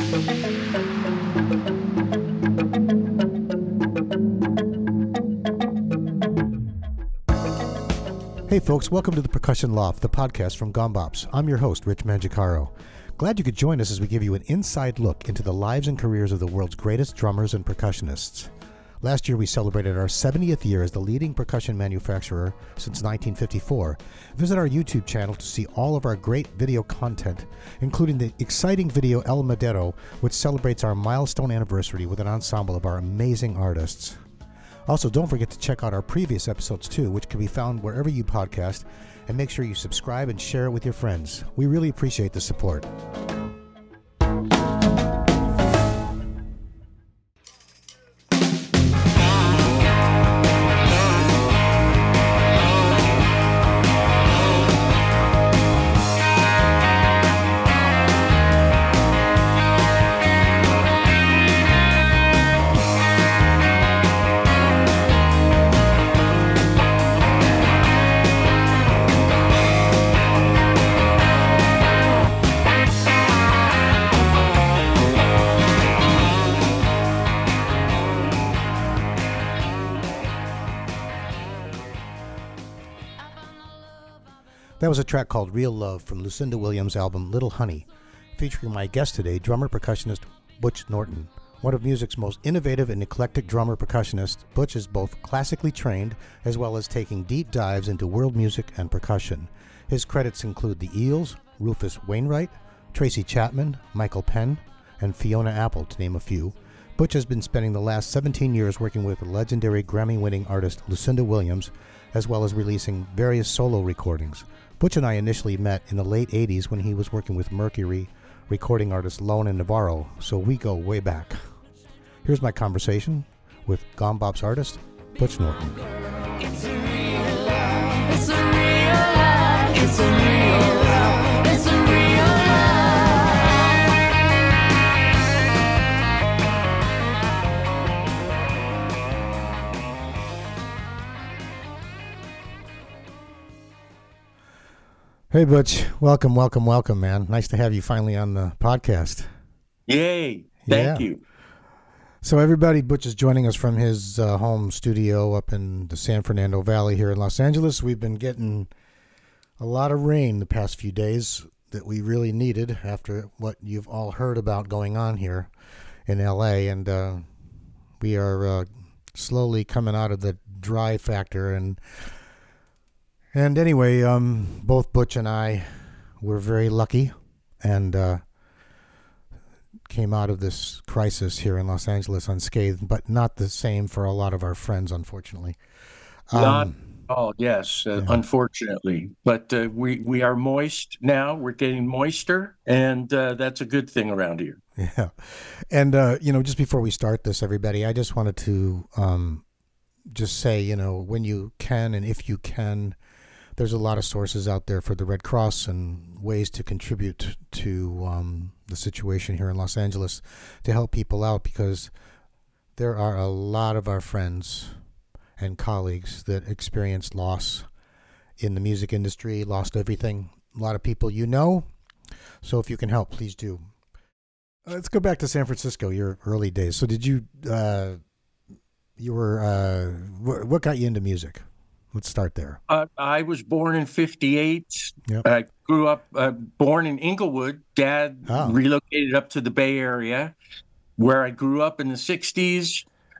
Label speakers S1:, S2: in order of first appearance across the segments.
S1: Hey folks, welcome to the Percussion Loft, the podcast from Gombops. I'm your host, Rich Mangicaro. Glad you could join us as we give you an inside look into the lives and careers of the world's greatest drummers and percussionists. Last year we celebrated our 70th year as the leading percussion manufacturer since 1954. Visit our YouTube channel to see all of our great video content, including the exciting video El Madero, which celebrates our milestone anniversary with an ensemble of our amazing artists. Also, don't forget to check out our previous episodes too, which can be found wherever you podcast, and make sure you subscribe and share it with your friends. We really appreciate the support. That was a track called Real Love from Lucinda Williams' album Little Honey, featuring my guest today, drummer percussionist Butch Norton. One of music's most innovative and eclectic drummer percussionists, Butch is both classically trained as well as taking deep dives into world music and percussion. His credits include the Eels, Rufus Wainwright, Tracy Chapman, Michael Penn, and Fiona Apple, to name a few. Butch has been spending the last 17 years working with the legendary Grammy-winning artist Lucinda Williams, as well as releasing various solo recordings. Butch and I initially met in the late 80s when he was working with Mercury recording artist Lone and Navarro, so we go way back. Here's my conversation with Gombops artist Butch Norton.
S2: It's a real love. It's a real love. It's a real love. It's a real love.
S1: Hey, Butch. Welcome, man. Nice to have you finally on the podcast.
S3: Yay. Thank you.
S1: So everybody, Butch is joining us from his home studio up in the San Fernando Valley here in Los Angeles. We've been getting a lot of rain the past few days that we really needed after what you've all heard about going on here in LA. And we are slowly coming out of the dry factor. And anyway, both Butch and I were very lucky and came out of this crisis here in Los Angeles unscathed, but not the same for a lot of our friends, unfortunately.
S3: Unfortunately. But we are moist now. We're getting moister, and that's a good thing around here.
S1: Yeah. And, just before we start this, everybody, I just wanted to just say, when you can and if you can, there's a lot of sources out there for the Red Cross and ways to contribute to the situation here in Los Angeles to help people out, because there are a lot of our friends and colleagues that experienced loss in the music industry, lost everything. A lot of people so if you can help, please do. Let's go back to San Francisco, your early days. So did you, what got you into music? Let's start there.
S3: I was born in 58.
S1: Yep.
S3: I grew up born in Inglewood. Dad relocated up to the Bay Area, where I grew up in the 60s.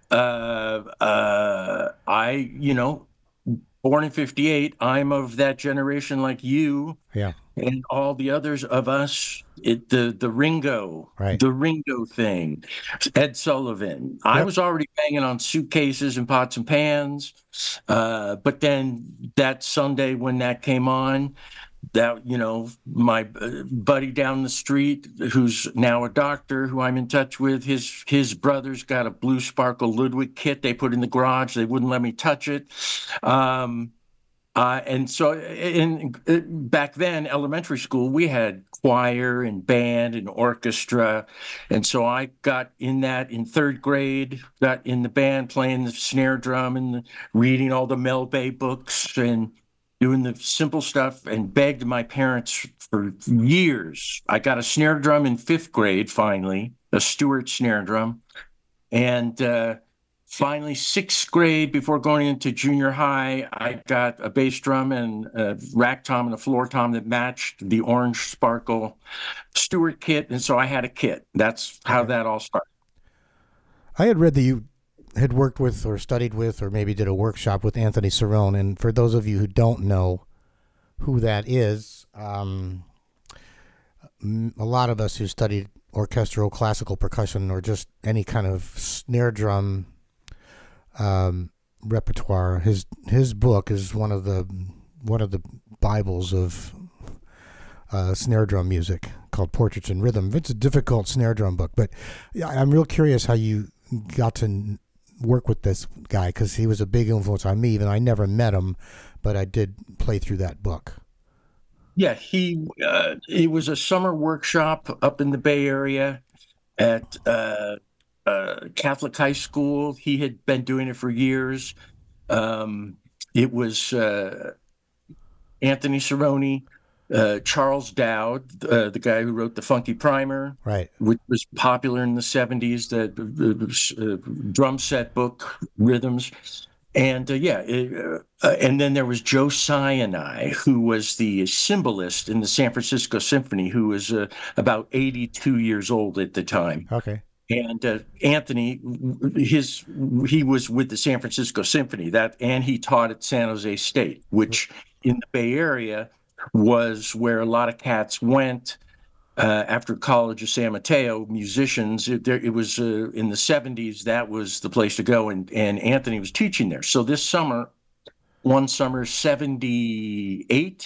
S3: Born in 58. I'm of that generation like you.
S1: Yeah.
S3: And all the others of us, the Ringo,
S1: right.
S3: The Ringo thing, Ed Sullivan. Yep. I was already banging on Suitcases and Pots and Pans, but then that Sunday when that came on, my buddy down the street, who's now a doctor, who I'm in touch with, his brother's got a Blue Sparkle Ludwig kit they put in the garage. They wouldn't let me touch it. And so back then, elementary school, we had choir and band and orchestra. And so I got in that in third grade, got in the band playing the snare drum and reading all the Mel Bay books. And doing the simple stuff, and begged my parents for years. I got a snare drum in 5th grade, finally, a Stewart snare drum. And finally, 6th grade, before going into junior high, I got a bass drum and a rack tom and a floor tom that matched the orange sparkle Stewart kit. And so I had a kit. That's how that all started.
S1: I had read that you had worked with or studied with or maybe did a workshop with Anthony Cerrone. And for those of you who don't know who that is, a lot of us who studied orchestral classical percussion or just any kind of snare drum repertoire, his book is one of the Bibles of snare drum music, called Portraits in Rhythm. It's a difficult snare drum book, but I'm real curious how you got to work with this guy, because he was a big influence on me. Even I never met him, but I did play through that book.
S3: Yeah, it was a summer workshop up in the Bay Area at Catholic high school. He had been doing it for years. It was Anthony Cerrone, Charles Dowd, the guy who wrote the Funky Primer,
S1: right,
S3: which was popular in the 70s, the drum set book, Rhythms. And and then there was Joe Sinai, who was the cembalist in the San Francisco Symphony, who was about 82 years old at the time.
S1: Okay.
S3: And Anthony, he was with the San Francisco Symphony, and he taught at San Jose State, which in the Bay Area was where a lot of cats went after College of San Mateo. Musicians, it was in the 70s, that was the place to go, and Anthony was teaching there. So this summer, one summer, 77,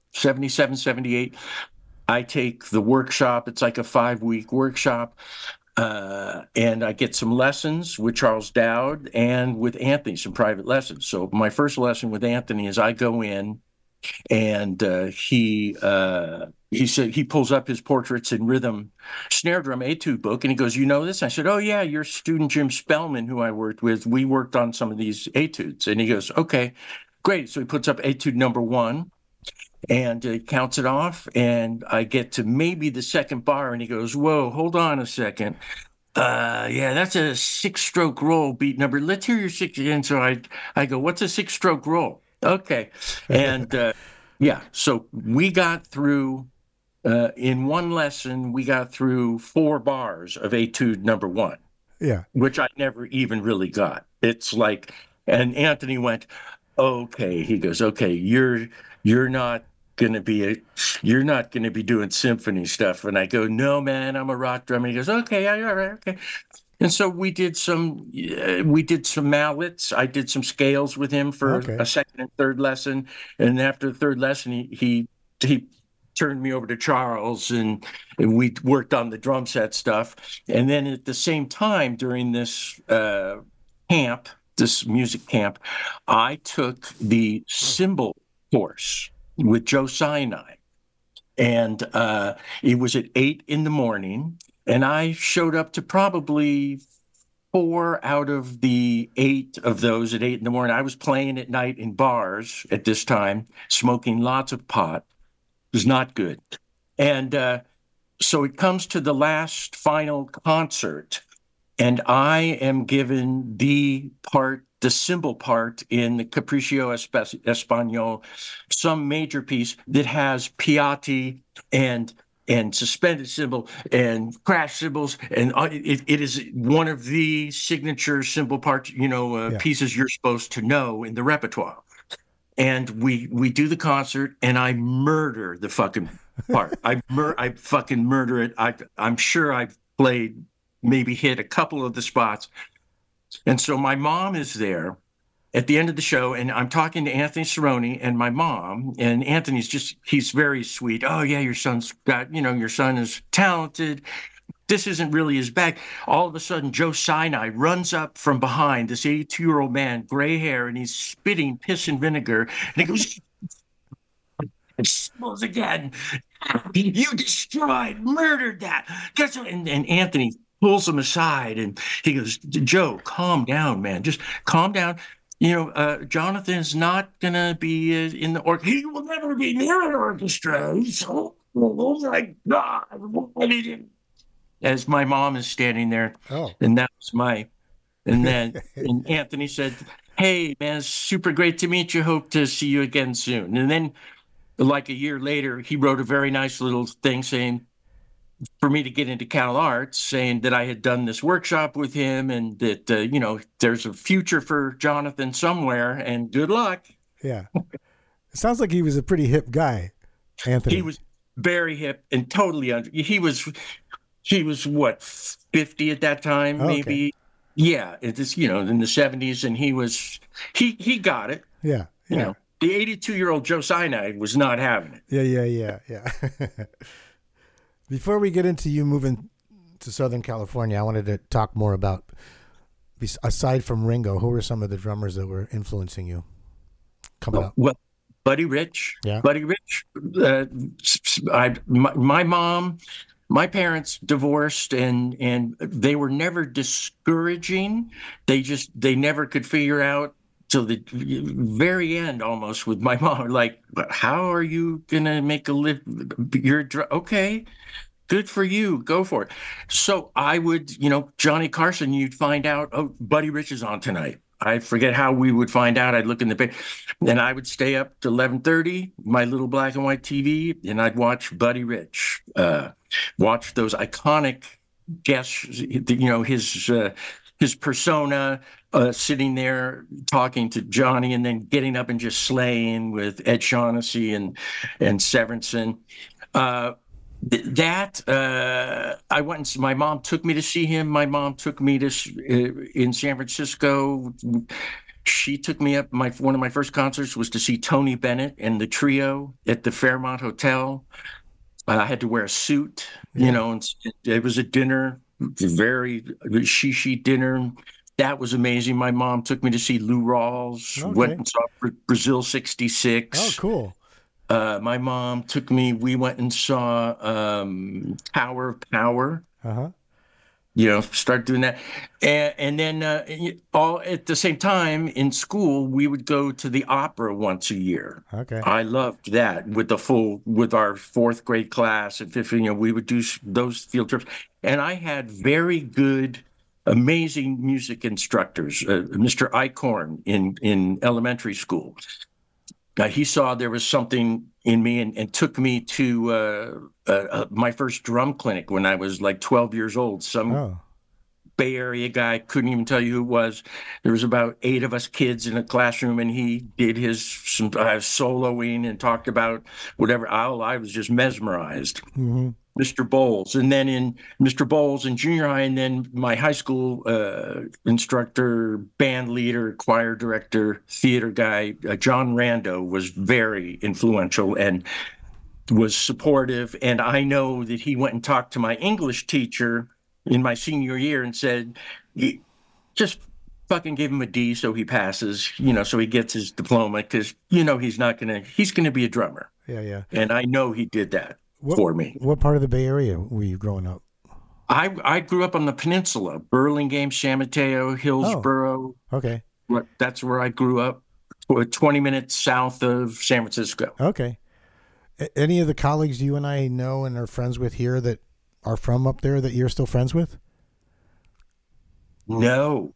S3: 78, I take the workshop. It's like a 5-week workshop. And I get some lessons with Charles Dowd and with Anthony, some private lessons. So my first lesson with Anthony is I go in, and he said, he pulls up his Portraits in Rhythm snare drum etude book, and he goes, "You know this?" I said, "Oh yeah, your student Jim Spellman, who I worked with, we worked on some of these etudes." And he goes, "Okay, great." So he puts up etude number 1. And counts it off, and I get to maybe the second bar, and he goes, "Whoa, hold on a second. Yeah, that's a 6-stroke roll beat number. Let's hear your 6." And so I go, "What's a 6-stroke roll?" Okay. And so we got through, in one lesson, we got through 4 bars of etude number 1.
S1: Yeah.
S3: Which I never even really got. It's like, and Anthony went, "Okay." He goes, "Okay, you're not going to be doing symphony stuff." And I go, "No, man, I'm a rock drummer." He goes, "Okay, all right, okay." And so we did some mallets. I did some scales with him for a second and third lesson. And after the third lesson, he turned me over to Charles, and we worked on the drum set stuff. And then at the same time, during this this music camp, I took the cymbal course with Joe Sinai. And it was at 8 a.m, and I showed up to probably 4 out of the 8 of those at 8 a.m. I was playing at night in bars at this time, smoking lots of pot. It was not good. And so it comes to the last final concert, and I am given the cymbal part in the Capriccio Espagnol, some major piece that has Piatti and suspended cymbal and crash cymbals, and it is one of the signature cymbal parts, pieces you're supposed to know in the repertoire. And we do the concert, and I murder the fucking part. I fucking murder it. I'm sure I've played, maybe hit a couple of the spots. And so my mom is there at the end of the show, and I'm talking to Anthony Cerrone and my mom, and he's very sweet. "Oh yeah, your son is talented. This isn't really his bag." All of a sudden, Joe Sinai runs up from behind, this 82-year-old man, gray hair, and he's spitting piss and vinegar, and he goes, and smells again. "You destroyed, murdered that." And Anthony pulls him aside, and he goes, "Joe, calm down, man. Just calm down. Jonathan's not gonna be in the orchestra. He will never be near an orchestra. Oh my God. Why did he-" As my mom is standing there,
S1: Oh,
S3: and that was and Anthony said, "Hey, man, it's super great to meet you. Hope to see you again soon." And then, like a year later, he wrote a very nice little thing saying, for me to get into Cal Arts, saying that I had done this workshop with him and that, there's a future for Jonathan somewhere and good luck.
S1: yeah. It sounds like he was a pretty hip guy, Anthony.
S3: He was very hip and totally he was what, 50 at that time,
S1: Okay.
S3: maybe. Yeah, it's, in the 70s, and he got it.
S1: Yeah, yeah.
S3: The 82-year-old Joe Sinai was not having it.
S1: Yeah. Before we get into you moving to Southern California, I wanted to talk more about, aside from Ringo, who were some of the drummers that were influencing you coming up?
S3: Well, Buddy Rich.
S1: Yeah.
S3: Buddy Rich. My mom, my parents divorced, and they were never discouraging. They never could figure out till the very end, almost, with my mom, like, how are you gonna make a living? Okay, good for you, go for it. So I would, Johnny Carson, you'd find out, oh, Buddy Rich is on tonight. I forget how we would find out. I'd look in the paper, and I would stay up to 11:30, my little black and white TV, and I'd watch Buddy Rich, watch those iconic guests, his persona, sitting there talking to Johnny, and then getting up and just slaying with Ed Shaughnessy and Severinsen. I went and my mom took me to see him. My mom took me in San Francisco. She took me up. One of my first concerts was to see Tony Bennett and the Trio at the Fairmont Hotel. I had to wear a suit, and it was a dinner, very shishi dinner. That was amazing. My mom took me to see Lou Rawls.
S1: Okay.
S3: Went and saw Brazil '66.
S1: Oh, cool.
S3: My mom took me. We went and saw Tower of Power.
S1: Uh-huh.
S3: Start doing that, and then all at the same time in school, we would go to the opera once a year.
S1: Okay.
S3: I loved that with our fourth grade class and fifth. We would do those field trips, and I had very good, amazing music instructors. Mr. Eichhorn in elementary school. He saw there was something in me and took me to my first drum clinic when I was like 12 years old. Some Bay Area guy, couldn't even tell you who it was. There was about 8 of us kids in a classroom, and he did some soloing and talked about whatever. I was just mesmerized.
S1: Mm-hmm.
S3: Mr. Bowles, and then in Mr. Bowles in junior high, and then my high school instructor, band leader, choir director, theater guy, John Rando, was very influential and was supportive. And I know that he went and talked to my English teacher in my senior year and said, just fucking give him a D so he passes, so he gets his diploma, because he's gonna be a drummer.
S1: Yeah.
S3: And I know he did that for me.
S1: What part of the Bay Area were you growing up?
S3: I grew up on the peninsula, Burlingame, San Mateo, Hillsborough.
S1: Oh, okay.
S3: That's where I grew up, 20 minutes south of San Francisco.
S1: Okay. Any of the colleagues you and I know and are friends with here that are from up there that you're still friends with?
S3: No,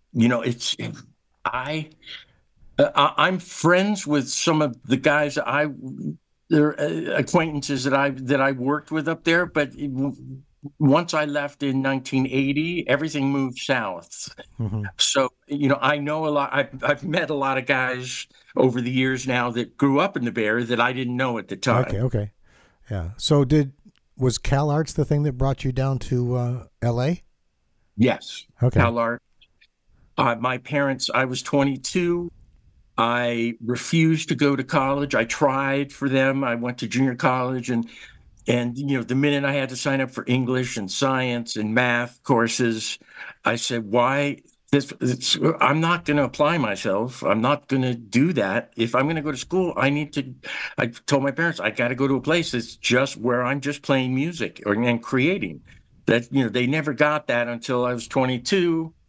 S3: I'm friends with some of the guys they're acquaintances that I worked with up there, but once I left in 1980, everything moved south.
S1: Mm-hmm.
S3: So, I know a lot. I've met a lot of guys over the years now that grew up in the Bay Area that I didn't know at the time.
S1: Okay. Yeah. So was Cal Arts the thing that brought you down to L.A.?
S3: Yes.
S1: Okay.
S3: Cal Arts. My parents, I was 22. I refused to go to college. I tried for them. I went to junior college, and the minute I had to sign up for English and science and math courses, I said, why? I'm not going to apply myself. I'm not going to do that. If I'm going to go to school, I told my parents, I got to go to a place that's just where I'm just playing music and creating. That, they never got that until I was 22.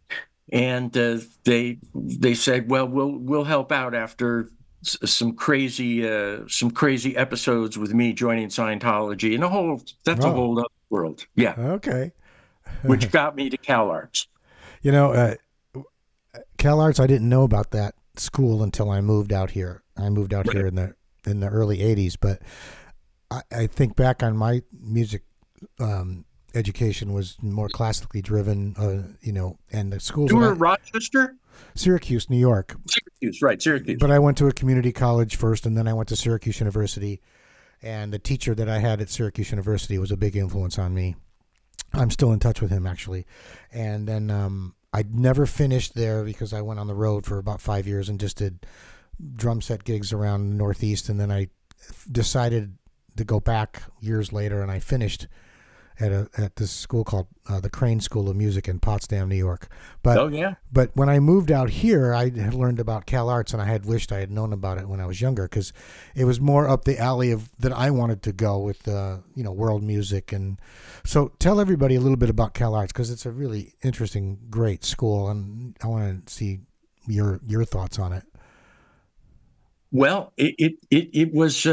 S3: and they said, well, we'll help out after some crazy episodes with me joining Scientology, and that's a
S1: Oh,
S3: whole other world. Yeah,
S1: okay.
S3: which got me to CalArts.
S1: You know, CalArts, I didn't know about that school until I moved out here. I moved out
S3: Right.
S1: here in the early '80s, but I think back on my music education was more classically driven. You know, and the schools
S3: You
S1: that
S3: were Rochester,
S1: Syracuse, New York.
S3: Syracuse, right? Syracuse.
S1: But I went to a community college first, and then I went to Syracuse University. And the teacher that I had at Syracuse University was a big influence on me. I'm still in touch with him, actually. And then I never finished there because I went on the road for about 5 years and just did drum set gigs around the Northeast. And then I decided to go back years later, and I finished at this school called the Crane School of Music in Potsdam, New York.
S3: Oh yeah.
S1: But when I moved out here, I had learned about CalArts, and I had wished I had known about it when I was younger, because it was more up the alley of that I wanted to go with, world music. And so, tell everybody a little bit about CalArts, because it's a really interesting, great school, and I want to see your thoughts on it.
S3: Well, it was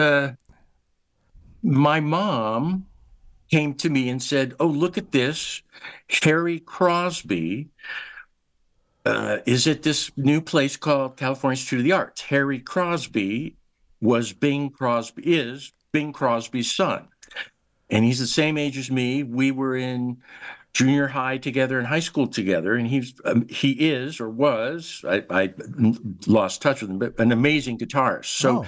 S3: my mom came to me and said, "Oh, look at this. Harry Crosby is at this new place called California Institute of the Arts. Harry Crosby is Bing Crosby's son, and he's the same age as me. We were in junior high together and high school together, and he is or was, I lost touch with him, but an amazing guitarist. So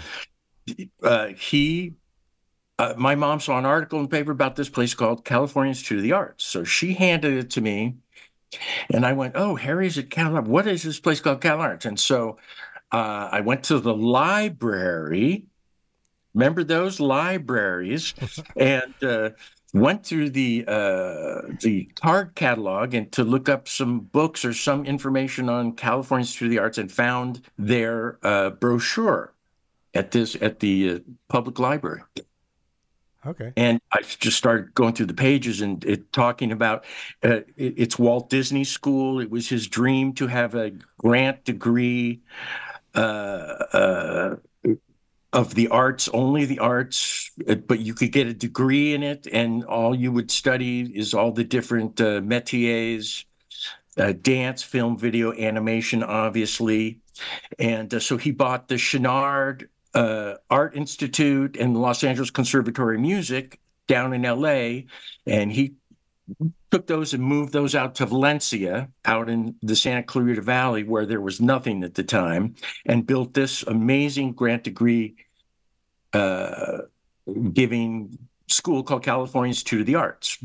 S3: he my mom saw an article in the paper about this place called California Institute of the Arts. So she handed it to me, and I went, "Oh, Harry's at Cal Arts. What is this place called Cal Arts?" And so I went to the library. Remember those libraries? And went through the card catalog and to look up some books or some information on California Institute of the Arts, and found their brochure at the public library.
S1: Okay.
S3: And I just started going through the pages and talking about it's Walt Disney School. It was his dream to have a grant degree uh, uh, of the arts, only the arts, but you could get a degree in it, and all you would study is all the different métiers, dance, film, video, animation, obviously. And so he bought the Chenard Art Institute and the Los Angeles Conservatory of Music down in LA, and he took those and moved those out to Valencia, out in the Santa Clarita Valley, where there was nothing at the time, and built this amazing grant degree uh, giving school called California Institute of the Arts.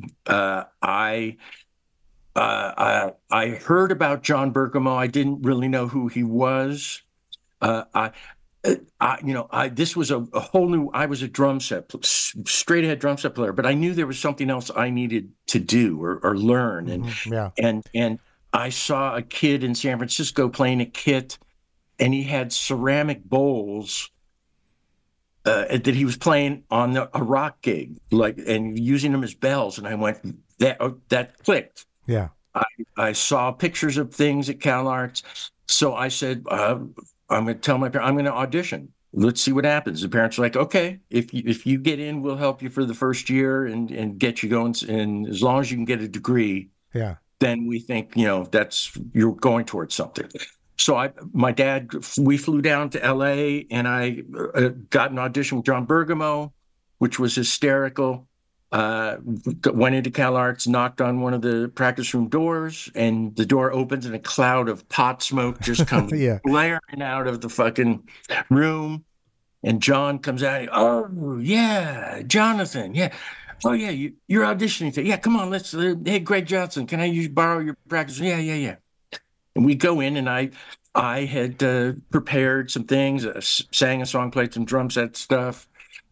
S3: I heard about John Bergamo. I didn't really know who he was. Uh, I, this was a whole new. I was a straight ahead drum set player, but I knew there was something else I needed to do or learn.
S1: Yeah.
S3: And I saw a kid in San Francisco playing a kit, and he had ceramic bowls that he was playing on a rock gig, and using them as bells. And I went, that clicked.
S1: Yeah.
S3: I saw pictures of things at CalArts. So I said, I'm going to tell my parents, I'm going to audition. Let's see what happens. The parents are like, okay, if you get in, we'll help you for the first year and get you going. And as long as you can get a degree,
S1: Yeah.
S3: then we think, you're going towards something. So my dad, we flew down to LA, and I got an audition with John Bergamo, which was hysterical. Went into CalArts, knocked on one of the practice room doors, and the door opens and a cloud of pot smoke just comes
S1: Yeah.
S3: blaring out of the fucking room. And John comes out. Oh, yeah, Jonathan. Yeah. Oh, yeah, you're auditioning today. Yeah, come on, let's. Hey, Greg Johnson, can I borrow your practice? Yeah. And we go in, and I had prepared some things, sang a song, played some drum set stuff,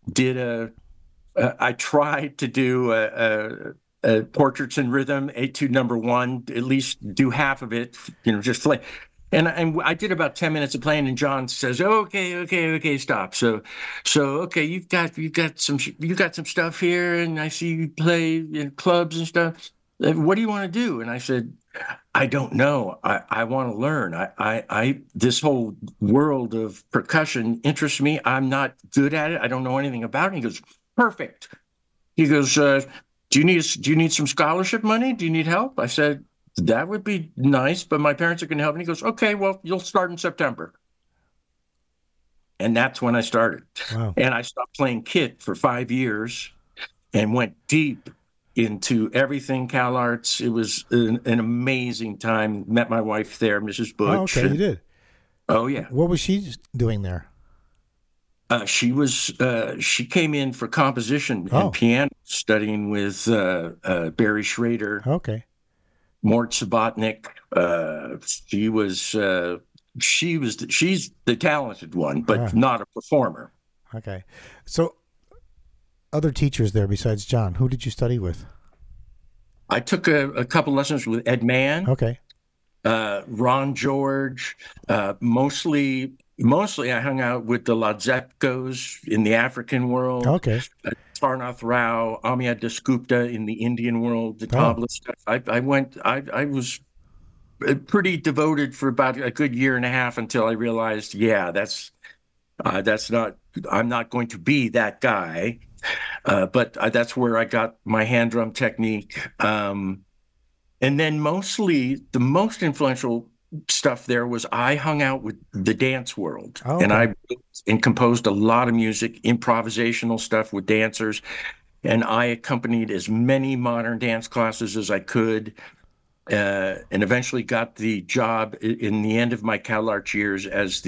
S3: I tried to do Portraits in Rhythm, Etude number 1, at least do half of it, just play. And I did about 10 minutes of playing, and John says, "Okay, stop." So okay, you've got some stuff here, and I see you play in clubs and stuff. What do you want to do? And I said, I don't know. I want to learn. This whole world of percussion interests me. I'm not good at it. I don't know anything about it. He goes, perfect. He goes, do you need some scholarship money? Do you need help? I said, that would be nice, but my parents are going to help. And he goes, okay, well, you'll start in September. And that's when I started.
S1: Wow.
S3: And I stopped playing kit for 5 years and went deep into everything CalArts. It was an amazing time. Met my wife there, Mrs.
S1: Oh,
S3: Butch.
S1: okay, you did.
S3: Oh, yeah.
S1: What was she doing there?
S3: She came in for composition and piano, studying with Barry Schrader,
S1: Okay.
S3: Mort Subotnick. She's the talented one, but not a performer.
S1: Okay. So other teachers there besides John, who did you study with?
S3: I took a couple lessons with Ed Mann,
S1: Okay.
S3: Ron George. Mostly I hung out with the Ladzepkos in the African world.
S1: Okay.
S3: Tarnath Rao, Amyad Dasgupta in the Indian world, the tabla stuff. I was pretty devoted for about a good year and a half until I realized, that's not, I'm not going to be that guy. But that's where I got my hand drum technique. And then mostly the most influential stuff there was I hung out with the dance world.
S1: Okay.
S3: And I wrote and composed a lot of music, improvisational stuff with dancers. And I accompanied as many modern dance classes as I could. And eventually got the job in the end of my CalArts years as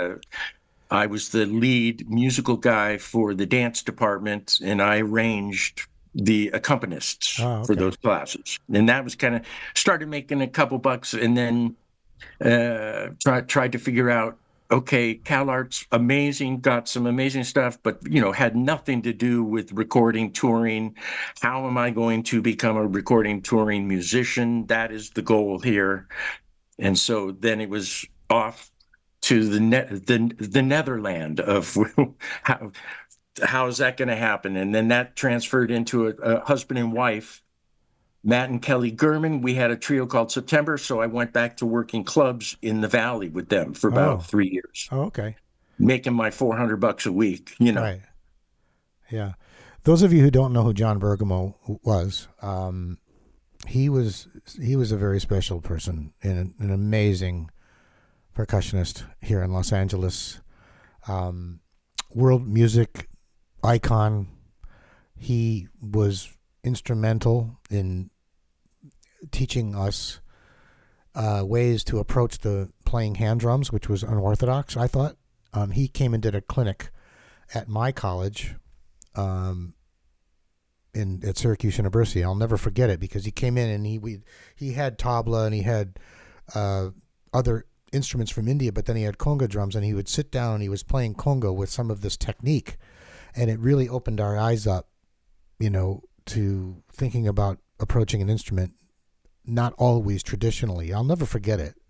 S3: I was the lead musical guy for the dance department, and I arranged the accompanists for those classes. And that was kind of started making a couple bucks, and then tried to figure out, okay, CalArts, amazing, got some amazing stuff, but had nothing to do with recording, touring. How am I going to become a recording, touring musician? That is the goal here. And so then it was off to the Netherland of how is that going to happen? And then that transferred into a husband and wife, Matt and Kelly Gurman. We had a trio called September, so I went back to working clubs in the Valley with them for about 3 years.
S1: Oh, okay.
S3: Making my $400 a week,
S1: Right. Yeah. Those of you who don't know who John Bergamo was, he was a very special person and an amazing percussionist here in Los Angeles, world music icon. He was instrumental in teaching us ways to approach the playing hand drums, which was unorthodox, I thought. He came and did a clinic at my college at Syracuse University. I'll never forget it because he came in and he had tabla and he had other instruments from India, but then he had conga drums, and he would sit down and he was playing conga with some of this technique, and it really opened our eyes up, to thinking about approaching an instrument not always traditionally. I'll never forget it.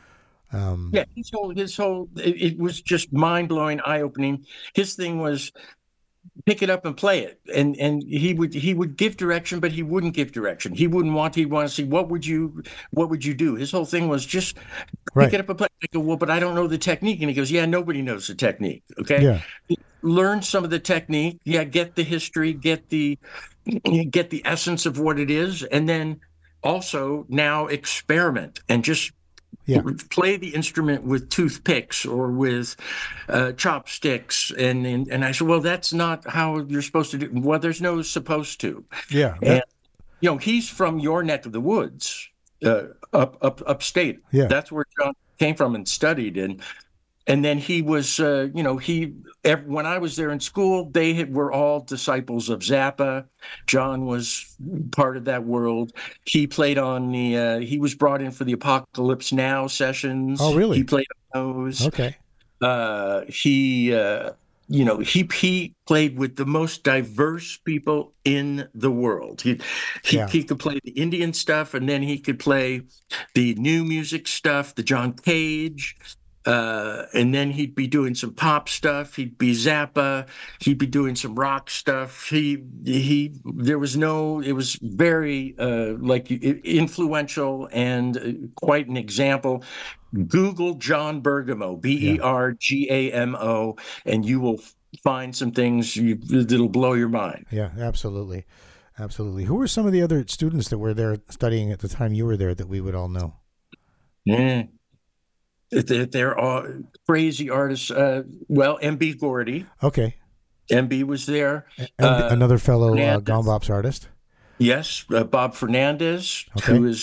S3: His whole it was just mind-blowing, eye-opening. His thing was pick it up and play it, and he would give direction, but he wouldn't give direction. He'd want to see what would you do. His whole thing was just pick it up and play. I go, well, but I don't know the technique. And he goes, nobody knows the technique. Okay, learn some of the technique. Get the history, get the essence of what it is, and then also now experiment and just play the instrument with toothpicks or with chopsticks. And I said, well, that's not how you're supposed to do. Well, there's no supposed to.
S1: Yeah.
S3: And, he's from your neck of the woods, upstate.
S1: Yeah.
S3: That's where John came from and studied. And then he was, when I was there in school, they were all disciples of Zappa. John was part of that world. He played on he was brought in for the Apocalypse Now sessions.
S1: Oh, really?
S3: He played on those.
S1: Okay.
S3: He played with the most diverse people in the world. He could play the Indian stuff, and then he could play the new music stuff, the John Cage. And then he'd be doing some pop stuff. He'd be Zappa. He'd be doing some rock stuff. There was no, it was very influential and quite an example. Google John Bergamo, Bergamo, and you will find some things that'll blow your mind.
S1: Yeah, absolutely. Absolutely. Who were some of the other students that were there studying at the time you were there that we would all know?
S3: Yeah. They're all crazy artists. Well, MB Gordy.
S1: Okay.
S3: MB was there.
S1: Another fellow
S3: Fernandez.
S1: Gombops artist.
S3: Yes, Bob Fernandez,
S1: Okay.
S3: who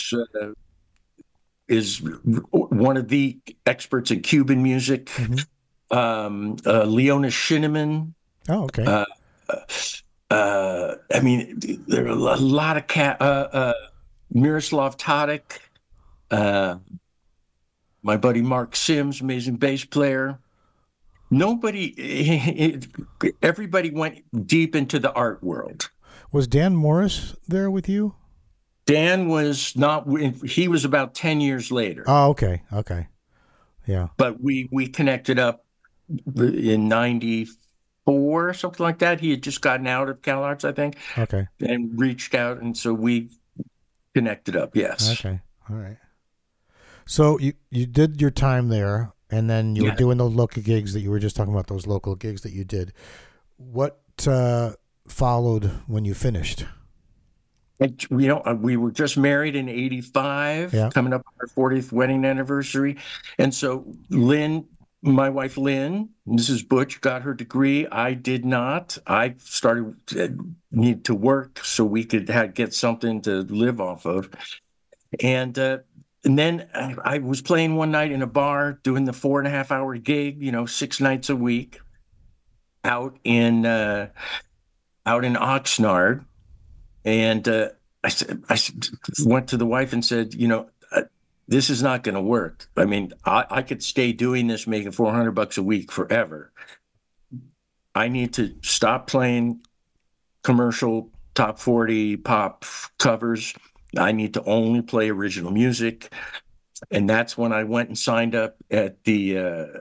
S3: is one of the experts in Cuban music.
S1: Mm-hmm.
S3: Leona Shinneman.
S1: Oh, okay.
S3: I mean, there are a lot of Miroslav Tadic. My buddy Mark Sims, amazing bass player. Everybody went deep into the art world.
S1: Was Dan Morris there with you?
S3: Dan was not, he was about 10 years later.
S1: Oh, okay. Okay. Yeah.
S3: But we connected up in 94, something like that. He had just gotten out of CalArts, I think.
S1: Okay.
S3: And reached out, and so we connected up, yes.
S1: Okay. All right. So you did your time there, and then you were doing those local gigs that you were just talking about, those local gigs that you did. What followed when you finished?
S3: We were just married in 85, coming up on our 40th wedding anniversary. And so my wife Lynn, Mrs. Butch, got her degree. I did not. I started need to work so we could get something to live off of. And then I was playing one night in a bar, doing the 4.5-hour gig, 6 nights a week, out in Oxnard. And I went to the wife and said, this is not going to work. I mean, I could stay doing this, making $400 a week forever. I need to stop playing commercial top 40 pop covers. I need to only play original music. And that's when I went and signed up at the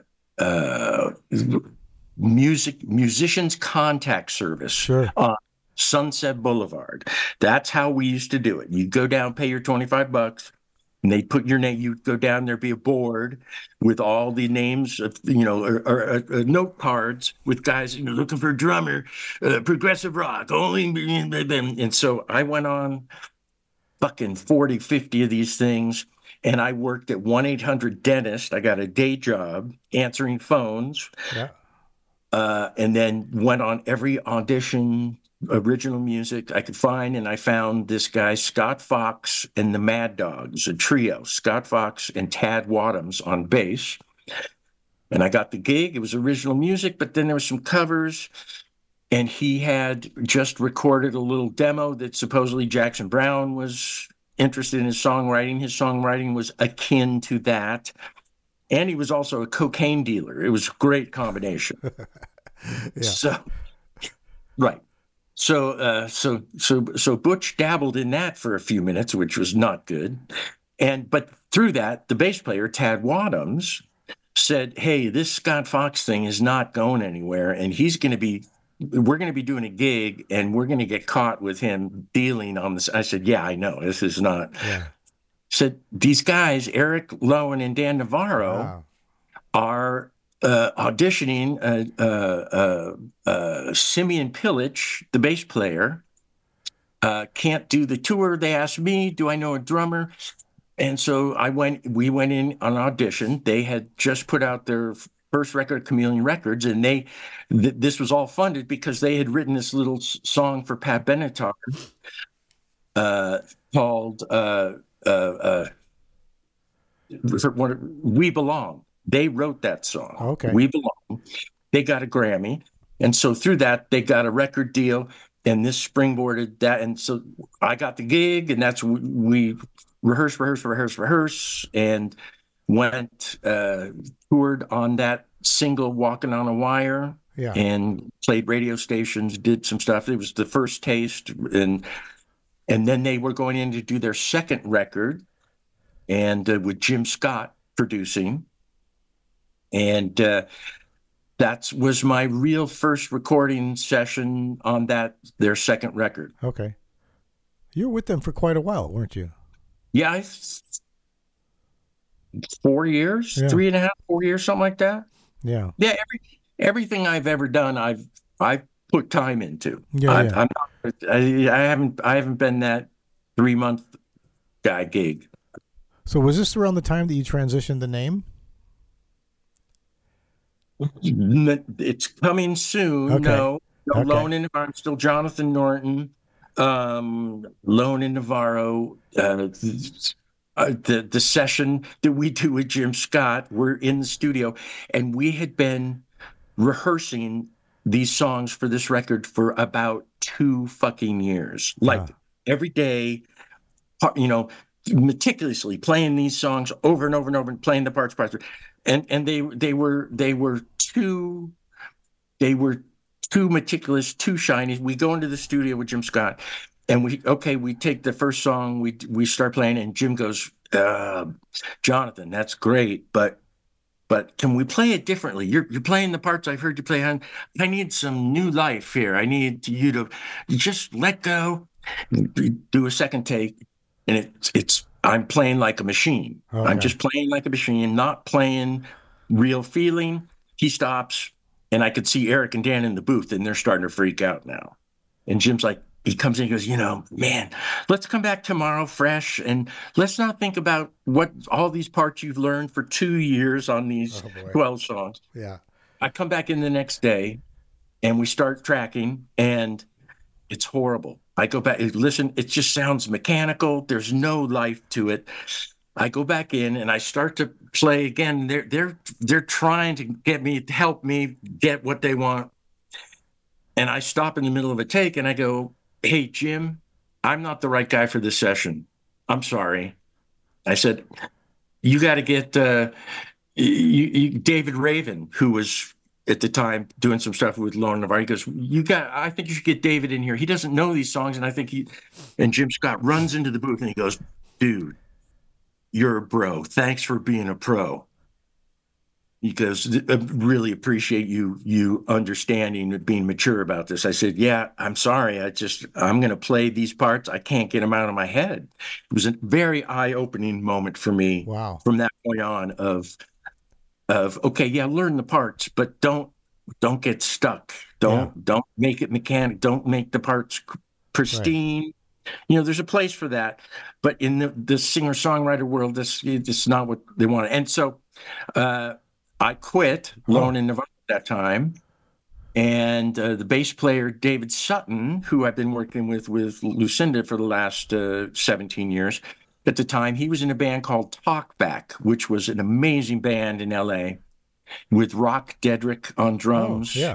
S3: Musicians Contact Service on Sunset Boulevard. That's how we used to do it. You go down, pay your $25, and they put your name. You'd go down, there'd be a board with all the names of, or note cards with guys, looking for a drummer, progressive rock, only. And so I went on fucking 40, 50 of these things. And I worked at 1-800-Dentist. I got a day job answering phones. Yeah. And then went on every audition, original music I could find. And I found this guy, Scott Fox and the Mad Dogs, a trio, Scott Fox and Tad Wadhams on bass. And I got the gig. It was original music, but then there was some covers. And he had just recorded a little demo that supposedly Jackson Browne was interested in his songwriting. His songwriting was akin to that. And he was also a cocaine dealer. It was a great combination. So, right. So Butch dabbled in that for a few minutes, which was not good. But through that, the bass player, Tad Wadhams, said, hey, this Scott Fox thing is not going anywhere. And we're going to be doing a gig and we're going to get caught with him dealing on this. I said, yeah, I know. This is not. Yeah. Said, these guys, Eric Lowen and Dan Navarro, are auditioning Simeon Pilic, the bass player, can't do the tour. They asked me, do I know a drummer? And so we went in on audition. They had just put out their first record, Chameleon Records, and this was all funded because they had written this little song for Pat Benatar called We Belong. They wrote that song.
S1: Okay.
S3: We Belong. They got a Grammy. And so through that, they got a record deal, and this springboarded that. And so I got the gig, and that's we rehearse, and went, toured on that single, Walking on a Wire, and played radio stations, did some stuff. It was the first taste. And then they were going in to do their second record, and with Jim Scott producing. And that was my real first recording session on their second record.
S1: Okay. You were with them for quite a while, weren't you?
S3: Yeah, 4 years,
S1: Yeah.
S3: 3.5, 4 years, something like that.
S1: Yeah.
S3: Yeah, everything I've ever done, I've put time into.
S1: Yeah, yeah.
S3: I haven't been that 3-month guy gig.
S1: So was this around the time that you transitioned the name?
S3: It's coming soon.
S1: Okay.
S3: No,
S1: Okay.
S3: Lone in Navarro. I'm still Jonathan Norton. Lone in Navarro. The session that we do with Jim Scott, we're in the studio, and we had been rehearsing these songs for this record for about 2 fucking years. Like every day, meticulously playing these songs over and over and over and playing the parts. And they were too meticulous, too shiny. We go into the studio with Jim Scott, and we take the first song, we start playing, and Jim goes, Jonathan, that's great, but can we play it differently? You're playing the parts I've heard you play on. I need some new life here. I need you to just let go, do a second take, and I'm playing like a machine.
S1: Okay.
S3: I'm just playing like a machine, not playing real feeling. He stops, and I could see Eric and Dan in the booth, and they're starting to freak out now. And Jim's like, he comes in and goes, man, let's come back tomorrow fresh, and let's not think about what all these parts you've learned for 2 years on these 12 songs.
S1: Yeah.
S3: I come back in the next day, and we start tracking, and it's horrible. I go back, listen, it just sounds mechanical. There's no life to it. I go back in and I start to play again. They're trying to help me get what they want. And I stop in the middle of a take and I go, hey, Jim, I'm not the right guy for this session. I'm sorry. I said, you got to get David Raven, who was at the time doing some stuff with Lone Navarro. He goes, I think you should get David in here. He doesn't know these songs. And I think and Jim Scott runs into the booth and he goes, dude, you're a bro. Thanks for being a pro. He goes, I really appreciate you understanding and being mature about this. I said, yeah, I'm sorry. I'm going to play these parts. I can't get them out of my head. It was a very eye-opening moment for me.
S1: Wow.
S3: From that point on of okay, yeah, learn the parts, but don't get stuck. Don't make it mechanic. Don't make the parts pristine. Right. There's a place for that, but in the singer-songwriter world, it's not what they want. And so I quit Lone in Navarro at that time, and the bass player David Sutton, who I've been working with Lucinda for the last 17 years. At the time, he was in a band called Talkback, which was an amazing band in LA with Rock Dedrick on drums.
S1: Oh, yeah.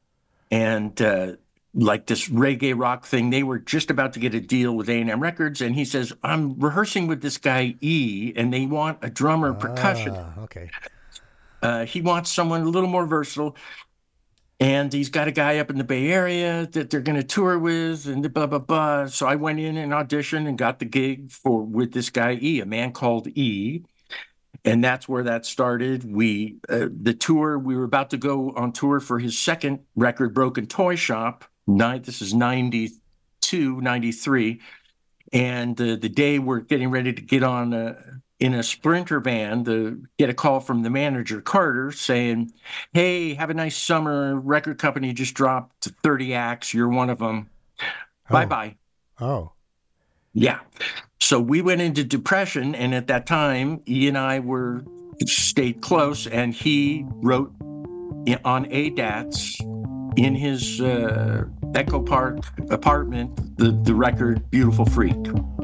S3: And like this reggae rock thing. They were just about to get a deal with A&M Records, and he says, I'm rehearsing with this guy E, and they want a drummer percussion.
S1: Okay.
S3: He wants someone a little more versatile. And he's got a guy up in the Bay Area that they're going to tour with, and blah, blah, blah. So I went in and auditioned and got the gig with this guy, E, a man called E. And that's where that started. The tour, we were about to go on tour for his second record, Broken Toy Shop. This is 92, 93. And the day we're getting ready to get on in a Sprinter van, get a call from the manager, Carter, saying, hey, have a nice summer. Record company just dropped 30 acts. You're one of them. Bye-bye.
S1: Oh.
S3: Yeah. So we went into depression, and at that time, E and I stayed close, and he wrote on ADATs in his Echo Park apartment the record Beautiful Freak.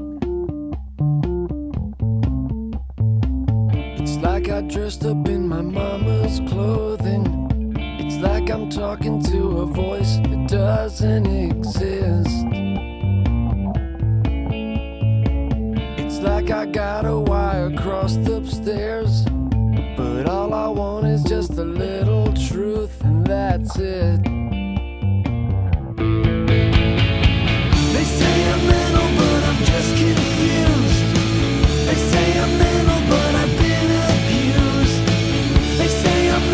S2: It's like I dressed up in my mama's clothing. It's like I'm talking to a voice that doesn't exist. It's like I got a wire crossed upstairs, but all I want is just a little truth, and that's it. They say I'm mental, but I'm just confused. They say I'm mental, but I've been abused. They say I'm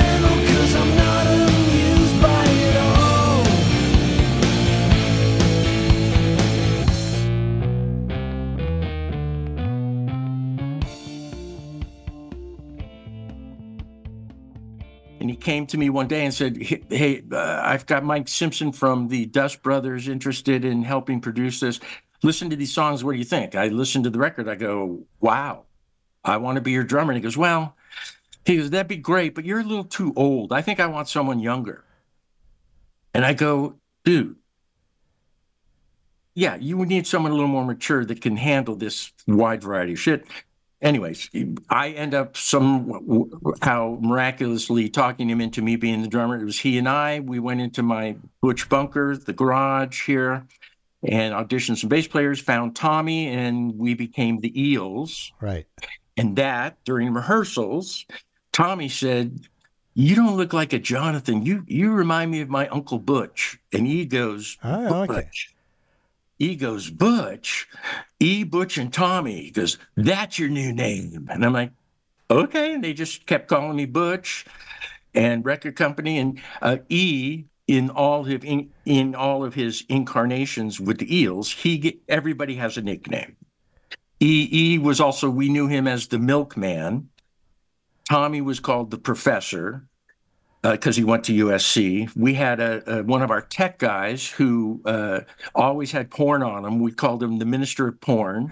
S3: And he came to me one day and said, hey, I've got Mike Simpson from the Dust Brothers interested in helping produce this. Listen to these songs. What do you think? I listened to the record. I go, wow, I want to be your drummer. And he goes, that'd be great, but you're a little too old. I think I want someone younger. And I go, dude, yeah, you would need someone a little more mature that can handle this wide variety of shit. Anyways, I end up somehow miraculously talking him into me being the drummer. It was he and I. We went into my Butch bunker, the garage here, and auditioned some bass players, found Tommy, and we became the Eels.
S1: Right.
S3: And that, during rehearsals, Tommy said, you don't look like a Jonathan. You remind me of my Uncle Butch. And he goes,
S1: okay.
S3: Butch. He goes, Butch, Butch and Tommy. He goes, that's your new name. And I'm like, okay. And they just kept calling me Butch, and record company. And in all of his incarnations with the Eels, everybody has a nickname. E was also, we knew him as the Milkman. Tommy was called the Professor because he went to USC. We had one of our tech guys who always had porn on him. We called him the Minister of Porn.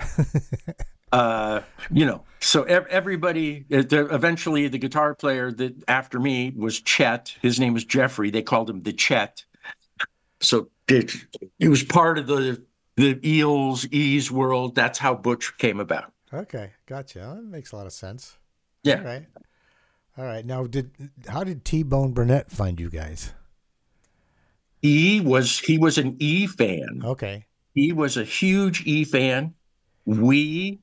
S3: So everybody, eventually the guitar player that after me was Chet. His name was Jeffrey. They called him the Chet. So it was part of the E's world. That's how Butch came about.
S1: Okay, gotcha. That makes a lot of sense.
S3: Yeah.
S1: All right. Now, how did T-Bone Burnett find you guys?
S3: He was an E fan.
S1: Okay.
S3: He was a huge E fan. E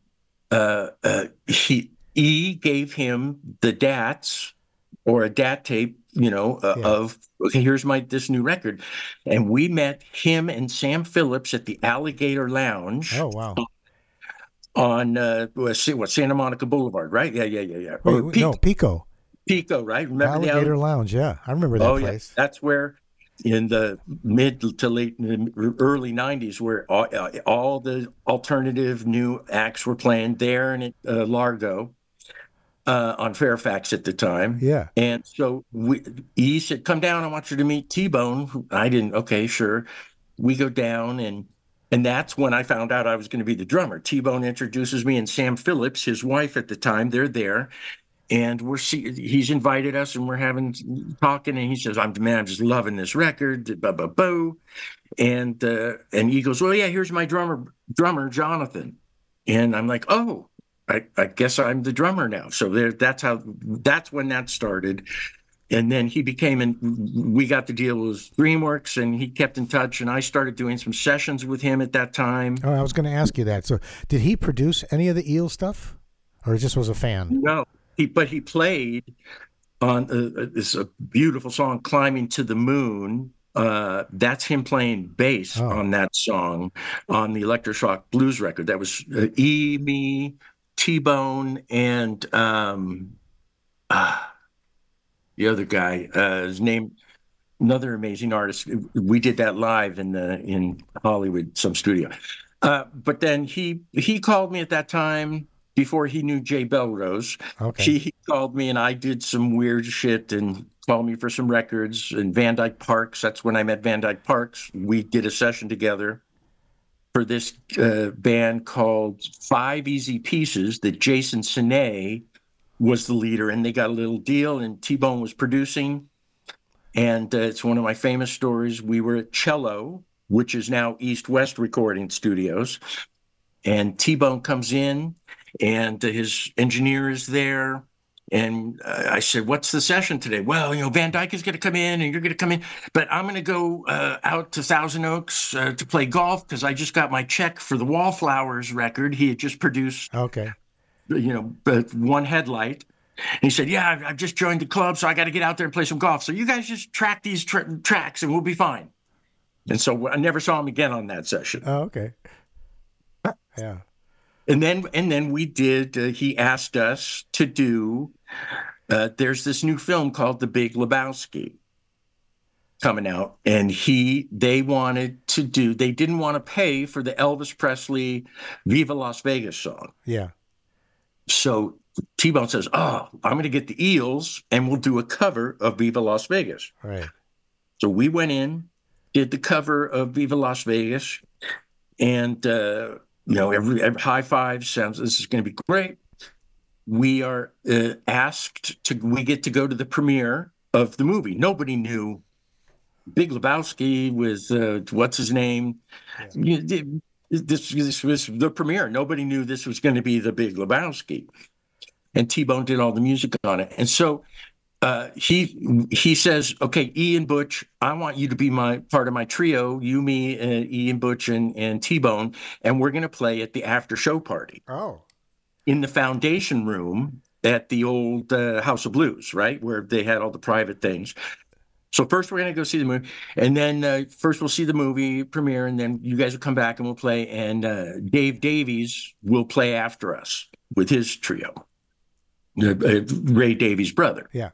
S3: gave him the DATs or a DAT tape, of, okay, here's this new record. And we met him and Sam Phillips at the Alligator Lounge.
S1: Oh, wow.
S3: On Santa Monica Boulevard, right? Yeah.
S1: Wait, no, Pico.
S3: Pico, right? Remember
S1: Alligator Lounge? Yeah, I remember that place.
S3: Yeah. That's where, in the mid to early '90s, where all the alternative new acts were playing there, and at Largo, on Fairfax at the time.
S1: Yeah.
S3: And so he said, "Come down. I want you to meet T-Bone." I didn't. Okay, sure. We go down, and that's when I found out I was going to be the drummer. T-Bone introduces me, and Sam Phillips, his wife at the time, they're there. And he's invited us, and we're talking, and he says, I'm just loving this record, and he goes, well, yeah, here's my drummer, Jonathan. And I'm like, oh, I guess I'm the drummer now. So that's when that started. And then we got the deal with DreamWorks, and he kept in touch, and I started doing some sessions with him at that time.
S1: Oh, I was going to ask you that. So did he produce any of the Eel stuff, or just was a fan?
S3: No. But he played on this beautiful song, "Climbing to the Moon." That's him playing bass on that song on the Electroshock Blues record. That was me, T-Bone, and the other guy. His name, another amazing artist. We did that live in Hollywood, some studio. But then he called me at that time. Before he knew Jay Belrose,
S1: okay.
S3: He called me, and I did some weird shit and called me for some records. And Van Dyke Parks, that's when I met Van Dyke Parks. We did a session together for this band called Five Easy Pieces that Jason Sine was the leader, and they got a little deal, and T-Bone was producing. And it's one of my famous stories. We were at Cello, which is now East West Recording Studios, and T-Bone comes in, and his engineer is there. And I said, what's the session today? Well, Van Dyke is going to come in, and you're going to come in, but I'm going to go out to Thousand Oaks to play golf because I just got my check for the Wallflowers record. He had just produced, one headlight. And he said, yeah, I've just joined the club, so I got to get out there and play some golf. So you guys just track these tracks, and we'll be fine. And so I never saw him again on that session.
S1: Oh, okay. Yeah.
S3: And then we did, he asked us to do, there's this new film called The Big Lebowski coming out. And they didn't want to pay for the Elvis Presley Viva Las Vegas song.
S1: Yeah.
S3: So T-Bone says, "Oh, I'm going to get the Eels and we'll do a cover of Viva Las Vegas."
S1: Right.
S3: So we went in, did the cover of Viva Las Vegas, and every high five sounds. This is going to be great. We are we get to go to the premiere of the movie. Nobody knew Big Lebowski with what's his name. Yeah. This was the premiere. Nobody knew this was going to be the Big Lebowski, and T-Bone did all the music on it. And so he says, "Okay, Ian, Butch, I want you to be part of my trio. You, me, Ian, Butch, and T-Bone, and we're going to play at the after show party."
S1: Oh.
S3: In the Foundation room at the old House of Blues, right, where they had all the private things. So first we're going to go see the movie, and then first we'll see the movie premiere, and then you guys will come back and we'll play, and Dave Davies will play after us with his trio, Ray Davies' brother.
S1: Yeah.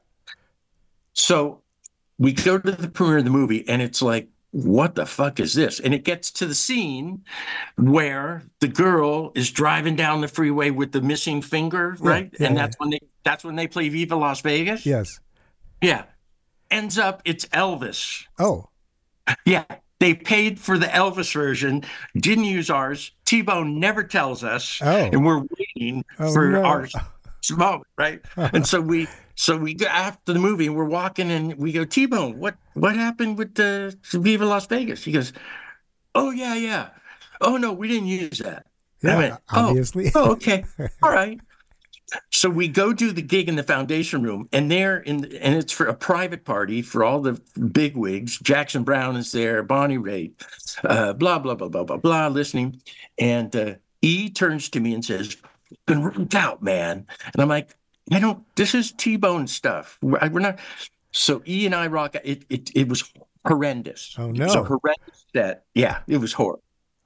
S3: So we go to the premiere of the movie, and it's like, what the fuck is this? And it gets to the scene where the girl is driving down the freeway with the missing finger, right?
S1: Yeah,
S3: and that's when they play Viva Las Vegas.
S1: Yes.
S3: Yeah. Ends up, it's Elvis.
S1: Oh.
S3: Yeah. They paid for the Elvis version, didn't use ours. T-Bone never tells us, and we're waiting for our moment, right? And so we go after the movie, and we're walking, and we go, "T-Bone, what happened with the Viva Las Vegas?" He goes, "Oh, yeah. Oh, no, we didn't use that."
S1: Yeah,
S3: I went,
S1: obviously.
S3: Oh, okay. All right. So we go do the gig in the Foundation room, and and it's for a private party for all the bigwigs. Jackson Browne is there, Bonnie Raitt, blah, blah, blah, blah, blah, blah, listening. And E turns to me and says, "Been ripped out, man." And I'm like, this is T-Bone stuff. We're not. So E and I rock. It was horrendous.
S1: Oh, no.
S3: It was a horrendous set. Yeah, it was horrible.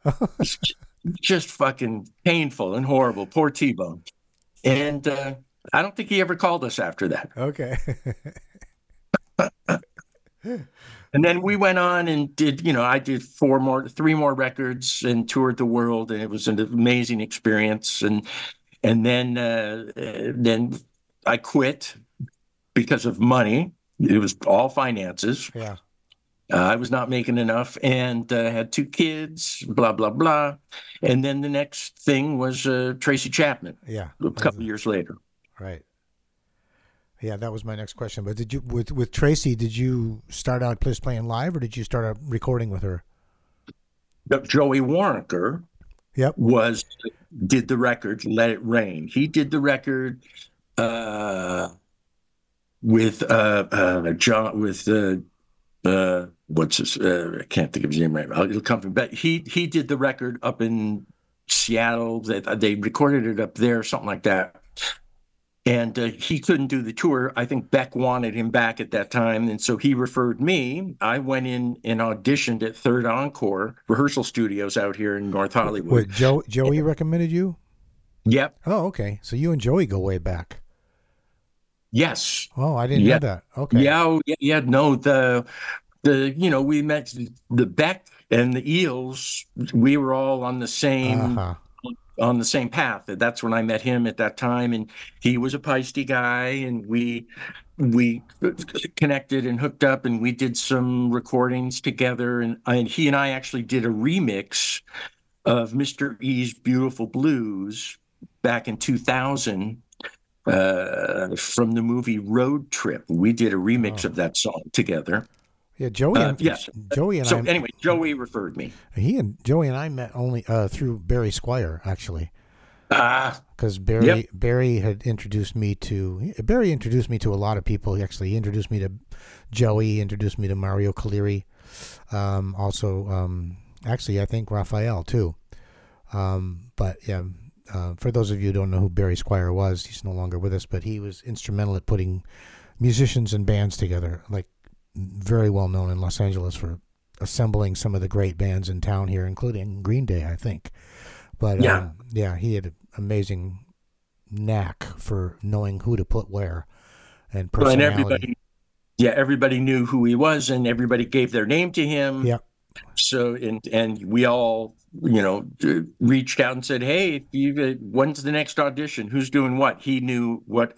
S3: Just fucking painful and horrible. Poor T-Bone. And I don't think he ever called us after that.
S1: Okay.
S3: And then we went on and did, I did 3 more records and toured the world, and it was an amazing experience. And then I quit because of money. It was all finances.
S1: Yeah.
S3: I was not making enough, and had 2 kids, blah, blah, blah. And then the next thing was Tracy Chapman.
S1: Yeah.
S3: A couple years later.
S1: Right. Yeah, that was my next question. But did you, with Tracy, did you start out just playing live, or did you start out recording with her?
S3: Joey Waronker did the record "Let It Rain." He did the record with John what's his? I can't think of his name right now. It'll come from. But he did the record up in Seattle. They recorded it up there, something like that. And he couldn't do the tour. I think Beck wanted him back at that time, and so he referred me. I went in and auditioned at Third Encore Rehearsal Studios out here in North Hollywood.
S1: Wait, Joey recommended you?
S3: Yep.
S1: Oh, okay. So you and Joey go way back.
S3: Yes.
S1: Oh, I didn't know that. Okay.
S3: Yeah. No, we met the Beck and the Eels. We were all on the same path. That's when I met him at that time, and he was a Paiste guy, and we connected and hooked up, and we did some recordings together, and he and I actually did a remix of Mr. E's Beautiful Blues back in 2000. From the movie Road Trip. We did a remix of that song together.
S1: Yeah, Joey
S3: referred me.
S1: Joey and I met only through Barry Squire, actually. Because Barry had introduced me to a lot of people. He actually introduced me to Joey, introduced me to Mario Caliri, actually I think Raphael too. But yeah. For those of you who don't know who Barry Squire was, he's no longer with us, but he was instrumental at putting musicians and bands together, like very well known in Los Angeles for assembling some of the great bands in town here, including Green Day, I think. But he had an amazing knack for knowing who to put where and personality.
S3: And everybody knew who he was, and everybody gave their name to him.
S1: Yeah.
S3: So and we all, reached out and said, hey, when's the next audition? Who's doing what? He knew what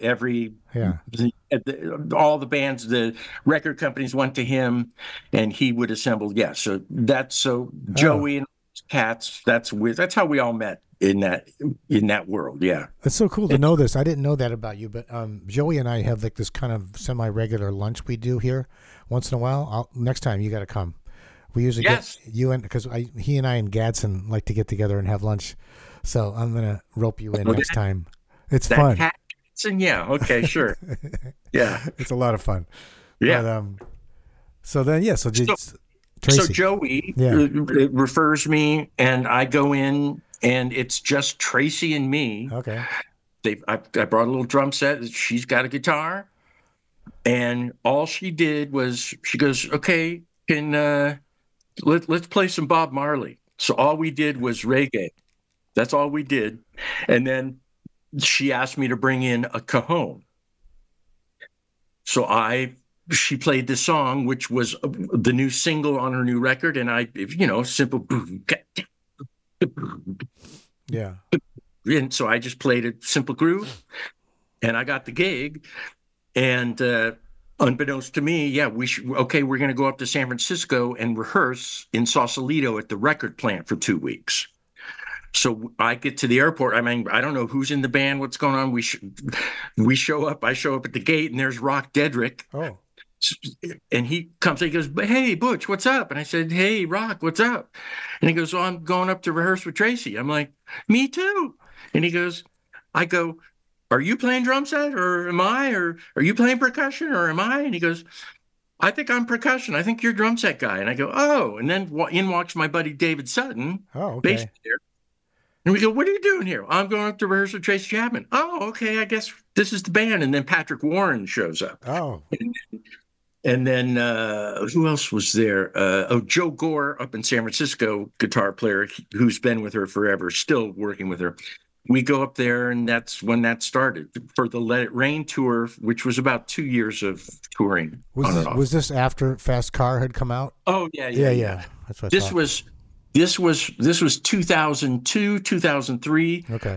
S3: all the bands, the record companies went to him, and he would assemble. Yeah, so Joey and Cats. That's how we all met in that world. Yeah,
S1: it's so cool to know this. I didn't know that about you, but Joey and I have like this kind of semi-regular lunch we do here once in a while. Next time you got to come. We usually get you in because he and I and Gadsden like to get together and have lunch. So I'm gonna rope you in next time. It's fun.
S3: Yeah. Okay. Sure. Yeah.
S1: It's a lot of fun.
S3: Yeah.
S1: But, so Tracy.
S3: So Joey refers me, and I go in, and it's just Tracy and me.
S1: Okay.
S3: I brought a little drum set. She's got a guitar, and all she did was she goes, "Okay, let's play some Bob Marley." So all we did was reggae. That's all we did. And then she asked me to bring in a cajon. So she played the song, which was the new single on her new record. And simple.
S1: Yeah.
S3: And so I just played a simple groove, and I got the gig. And, unbeknownst to me, we're going to go up to San Francisco and rehearse in Sausalito at the record plant for 2 weeks. So I get to the airport. I mean, I don't know who's in the band, what's going on. We show up. I show up at the gate, and there's Rock Dedrick.
S1: Oh.
S3: And he comes, he goes, "Hey, Butch, what's up?" And I said, "Hey, Rock, what's up?" And he goes, "Well, I'm going up to rehearse with Tracy." I'm like, "Me too." And I go, "Are you playing drum set, or am I? Or are you playing percussion, or am I?" And he goes, "I think I'm percussion. I think you're drum set guy." And I go, "Oh." And then in walks my buddy David Sutton, bass player. And we go, "What are you doing here?" "I'm going up to rehearse with Tracy Chapman." "Oh, okay. I guess this is the band." And then Patrick Warren shows up.
S1: Oh.
S3: And then who else was there? Joe Gore up in San Francisco, guitar player who's been with her forever, still working with her. We go up there, and that's when that started for the Let It Rain tour, which was about 2 years of touring.
S1: Was this after Fast Car had come out?
S3: Oh yeah.
S1: That's what
S3: This was 2002, 2003.
S1: Okay.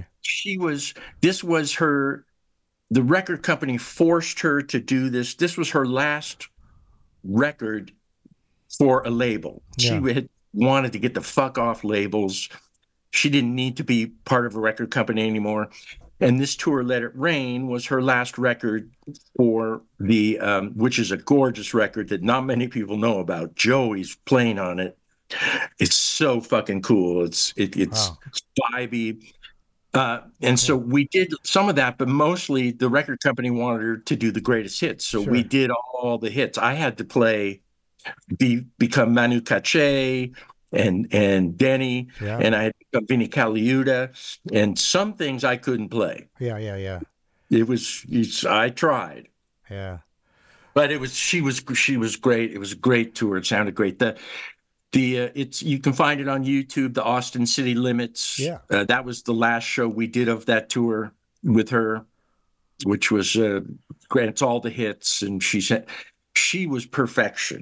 S3: The record company forced her to do this. This was her last record for a label.
S1: Yeah.
S3: She had wanted to get the fuck off labels. She didn't need to be part of a record company anymore. And this tour, Let It Rain, was her last record for which is a gorgeous record that not many people know about. Joey's playing on it. It's so fucking cool. It's vibey. And so we did some of that, but mostly the record company wanted her to do the greatest hits. So we did all the hits. I had to become Manu Katché and Denny, and I had to become Vinnie Caliuta, and some things I couldn't play.
S1: Yeah.
S3: I tried.
S1: Yeah.
S3: But she was great. It was a great tour. It sounded great. You can find it on YouTube, the Austin City Limits.
S1: Yeah.
S3: That was the last show we did of that tour with her, which was great. It's all the hits, and she was perfection.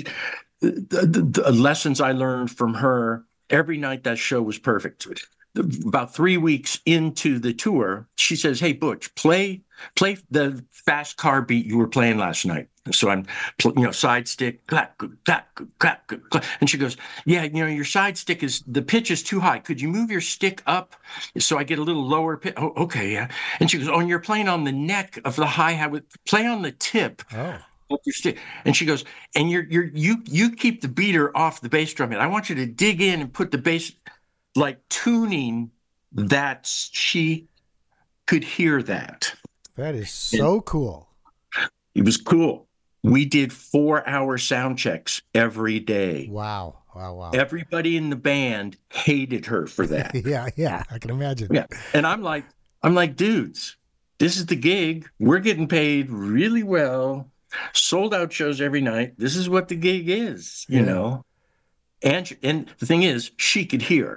S3: The lessons I learned from her every night, that show was perfect. About 3 weeks into the tour, she says, "Hey, Butch, play the Fast Car beat you were playing last night." So I'm, side stick, clap, clap, clap, clap. And she goes, "Yeah, your side stick the pitch is too high. Could you move your stick up so I get a little lower pitch?" "Oh, okay, yeah." And she goes, "Oh, and you're playing on the neck of the hi-hat. Play on the tip of your stick." And she goes, "And you keep the beater off the bass drum. I want you to dig in and put the bass, like tuning that she could hear that."
S1: That is so cool.
S3: It was cool. We did 4-hour sound checks every day.
S1: Wow.
S3: Everybody in the band hated her for that.
S1: yeah, I can imagine.
S3: Yeah. And I'm like, dudes, this is the gig. We're getting paid really well. Sold out shows every night. This is what the gig is, you know. And the thing is, she could hear.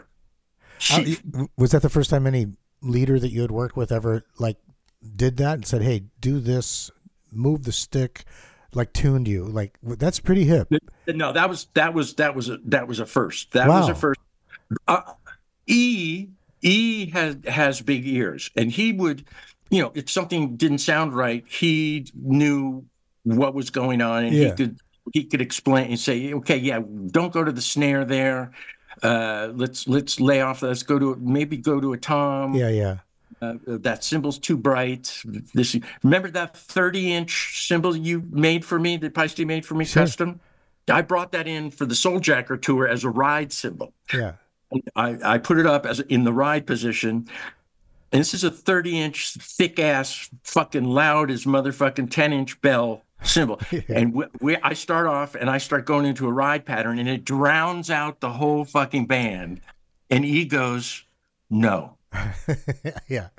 S1: Was that the first time any leader that you had worked with ever did that and said, "Hey, do this, move the stick, like tuned you. Like that's pretty hip.
S3: No, that was a first. That
S1: Wow.
S3: was a first. E has big ears, and he would, if something didn't sound right, he knew what was going on, and he could explain and say, okay, yeah, don't go to the snare there. Let's lay off. Let's go to a tom.
S1: Yeah.
S3: That cymbal's too bright. Remember that 30-inch cymbal you made for me, that Paiste made for me,
S1: sure.
S3: Custom? I brought that in for the Souljacker tour as a ride cymbal.
S1: Yeah.
S3: I put it up as in the ride position. And this is a 30-inch, thick-ass, fucking loud as motherfucking 10-inch bell cymbal. Yeah. And I start off and I start going into a ride pattern, and it drowns out the whole fucking band. And E goes, no.
S1: Yeah.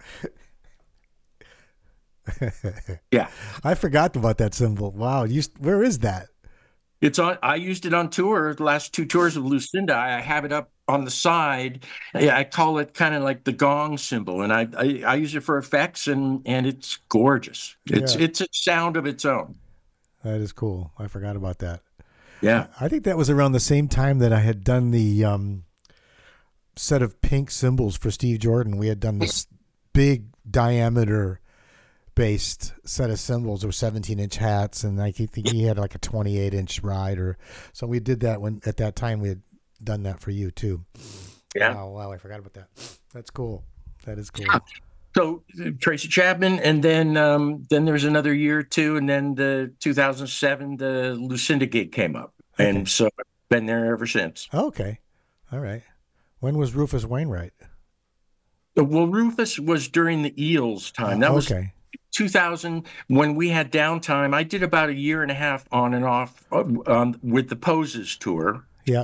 S3: Yeah.
S1: I forgot about that cymbal. Wow. Where is that?
S3: I used it on tour, the last 2 tours of Lucinda. I have it up on the side. I call it kind of like the gong cymbal, and I use it for effects, and it's gorgeous. It's a sound of its own.
S1: That is cool. I forgot about that.
S3: Yeah.
S1: I think that was around the same time that I had done the set of pink cymbals for Steve Jordan. We had done this big diameter based set of cymbals with 17-inch hats, and I think he had like a 28-inch ride, so we did that at that time we had done that for you too.
S3: Yeah.
S1: Wow, I forgot about that. That's cool. That is cool.
S3: Yeah. So Tracy Chapman, and then there's another year or two, and then the 2007 the Lucinda gig came up, and so I've been there ever since.
S1: Okay, all right. When was Rufus Wainwright?
S3: Well, Rufus was during the Eels time. That was 2000 when we had downtime. I did about a year and a half on and off with the Poses tour.
S1: Yeah.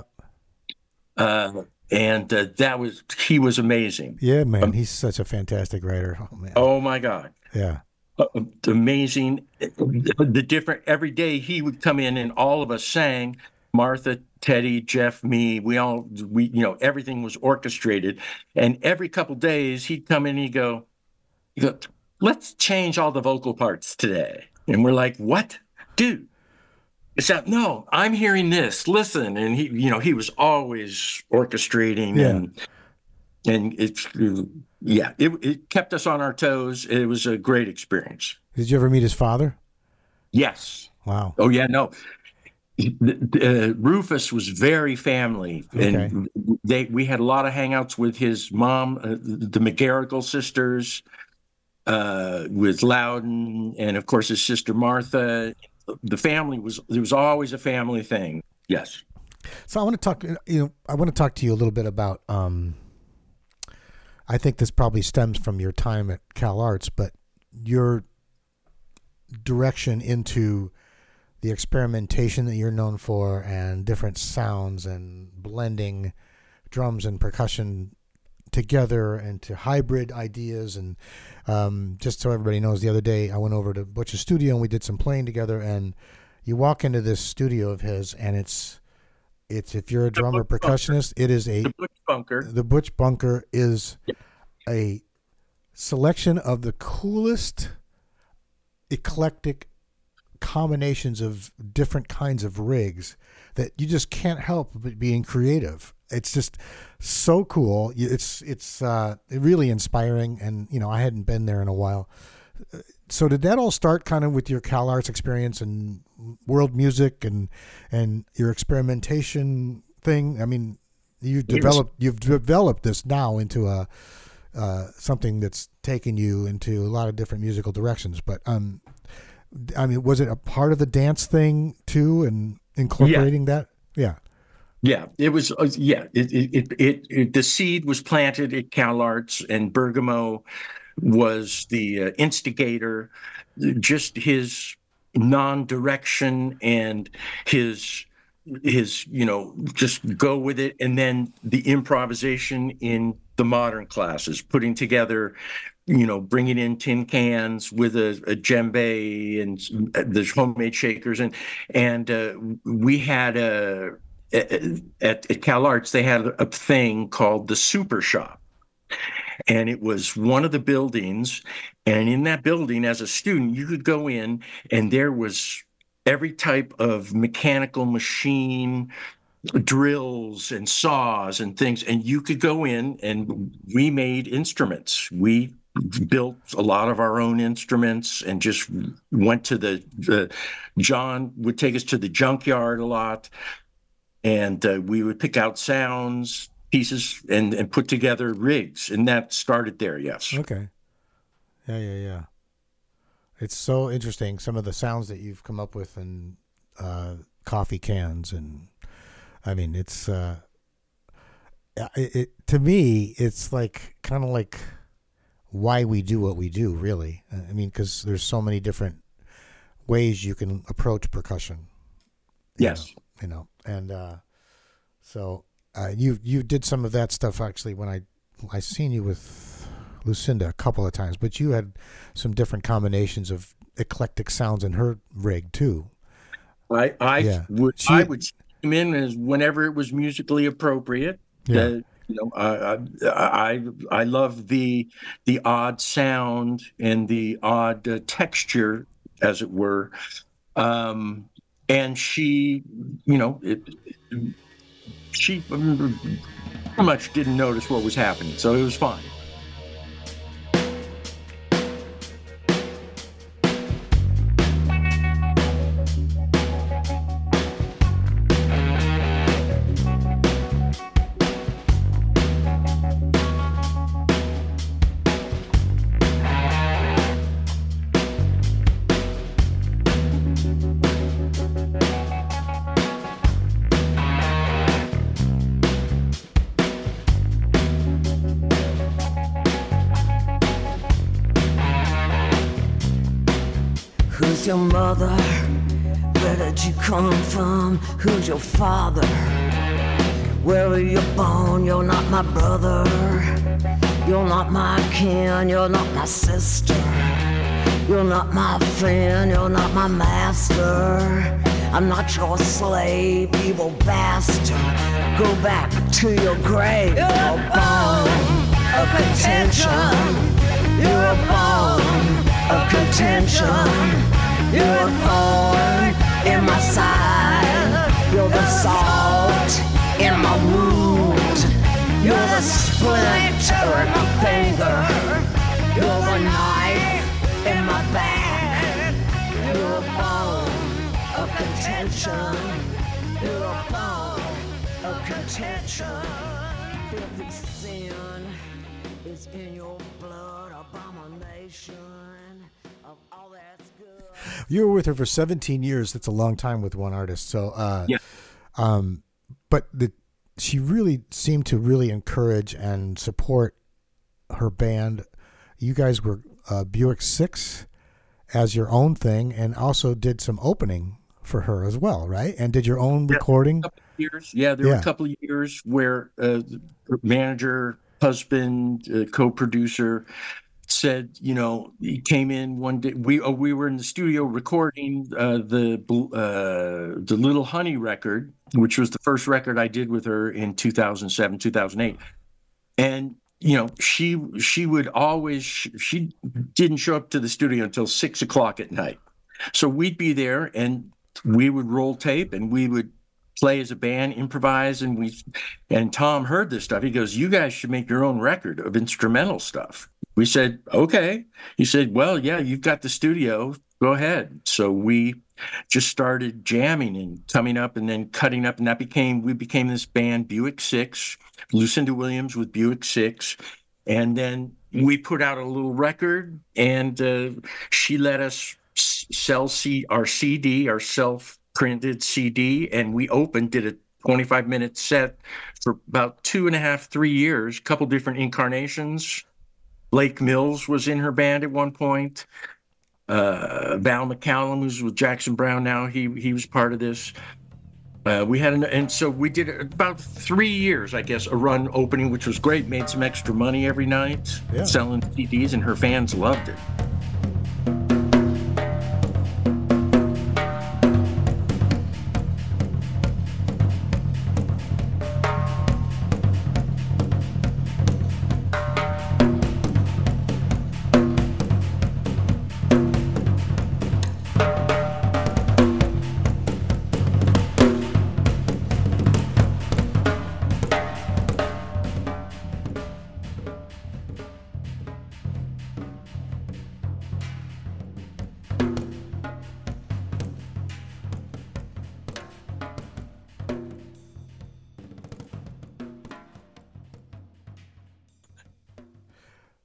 S3: And he was amazing.
S1: Yeah, man. He's such a fantastic writer. Oh, man.
S3: Oh, my God.
S1: Yeah.
S3: Amazing. Every day he would come in and all of us sang. Martha, Teddy, Jeff, me, we everything was orchestrated. And every couple days he'd come in and he'd go, let's change all the vocal parts today. And we're like, what? Dude. It's that, no, I'm hearing this. Listen. And he was always orchestrating, and it kept us on our toes. It was a great experience.
S1: Did you ever meet his father?
S3: Yes.
S1: Wow.
S3: Oh yeah, no. Rufus was very family, and we had a lot of hangouts with his mom, the McGarrigle sisters, with Loudon, and of course his sister Martha. The family there was always a family thing. Yes.
S1: So I want to talk to you a little bit about. I think this probably stems from your time at Cal Arts, but your direction into the experimentation that you're known for, and different sounds, and blending drums and percussion together into hybrid ideas. And just so everybody knows, the other day I went over to Butch's studio and we did some playing together, and you walk into this studio of his, and it's if you're a drummer percussionist, it is the
S3: Butch Bunker.
S1: The Butch Bunker is a selection of the coolest eclectic combinations of different kinds of rigs that you just can't help but being creative. It's just so cool. It's really inspiring, and I hadn't been there in a while. So did that all start kind of with your Cal Arts experience and world music and your experimentation thing? I mean, you've developed this now into a something that's taken you into a lot of different musical directions. But I mean, was it a part of the dance thing too, and incorporating that? Yeah.
S3: Yeah, it was. The seed was planted at Cal Arts, and Bergamo was the instigator. Just his non-direction and his just go with it, and then the improvisation in the modern classes, putting together, bringing in tin cans with a djembe and the homemade shakers, and we had at Cal Arts, they had a thing called the Super Shop. And it was one of the buildings. And in that building, as a student, you could go in, and there was every type of mechanical machine, drills and saws and things, and you could go in and we made instruments. We built a lot of our own instruments and just went to the John would take us to the junkyard a lot, and we would pick out sounds, pieces, and put together rigs, and that started there. Yes.
S1: Okay. Yeah. It's so interesting, some of the sounds that you've come up with, and coffee cans, and I mean, it's to me, it's like kind of like why we do what we do, really. I mean, because there's so many different ways you can approach percussion.
S3: Yes.
S1: And so you did some of that stuff actually when I seen you with Lucinda a couple of times, but you had some different combinations of eclectic sounds in her rig too.
S3: I would come in as whenever it was musically appropriate.
S1: Yeah.
S3: I love the odd sound and the odd texture, as it were. And she, she pretty much didn't notice what was happening, so it was fine.
S4: Who's your mother? Where did you come from? Who's your father? Where were you born? You're not my brother. You're not my kin. You're not my sister. You're not my friend. You're not my master. I'm not your slave, evil bastard. Go back to your grave. You're a bone of contention. You're a bone of contention. You're a thorn in my side. You're the salt in my wound. You're the splinter in my finger. You're the knife in my back. You're a bone of contention. You're a bone of contention. Filthy sin is in your blood, abomination of all that's good.
S1: You were with her for 17 years. That's a long time with one artist. So,
S3: Yeah.
S1: But she really seemed to really encourage and support her band. You guys were Buick 6 as your own thing, and also did some opening for her as well, right? And did your own recording.
S3: There were a couple of years where her manager, husband, co-producer said, he came in one day. We were in the studio recording the Little Honey record, which was the first record I did with her in 2007, 2008. And she would always, she didn't show up to the studio until 6:00 at night. So we'd be there and we would roll tape and we would play as a band, improvise, and Tom heard this stuff. He goes, "You guys should make your own record of instrumental stuff." We said, "Okay." He said, "Well, yeah, you've got the studio. Go ahead." So we just started jamming and coming up and then cutting up, and we became this band, Buick 6, Lucinda Williams with Buick 6. And then we put out a little record, and she let us sell our CD, our self-printed CD, and we did a 25-minute set for about 2.5, 3 years, a couple different incarnations. Blake Mills was in her band at one point. Val McCallum, who's with Jackson Browne now, he was part of this. And so we did about 3 years, I guess, a run opening, which was great. Made some extra money every night, selling CDs, and her fans loved it.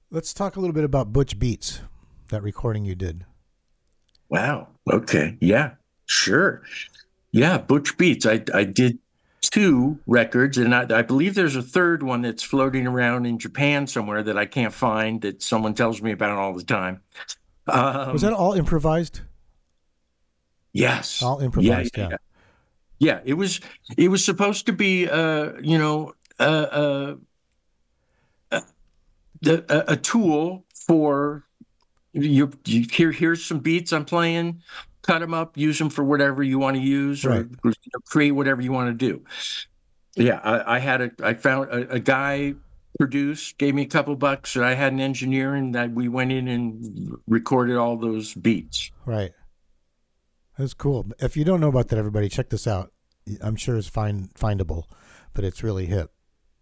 S1: Let's talk a little bit about Butch Beats, that recording you did.
S3: Wow. Okay. Yeah, sure. Yeah, Butch Beats. I did 2 records, and I believe there's a third one that's floating around in Japan somewhere that I can't find, that someone tells me about all the time.
S1: Was that all improvised?
S3: Yes.
S1: All improvised, yeah.
S3: Yeah, it was supposed to be a tool for you here's some beats I'm playing, cut them up, use them for whatever you want to use, or
S1: Right.
S3: create whatever you want to do. Yeah, I found a guy produced, gave me a couple bucks, and I had an engineer, and that we went in and recorded all those beats.
S1: Right. That's cool. If you don't know about that, everybody, check this out. I'm sure it's findable, but it's really hip.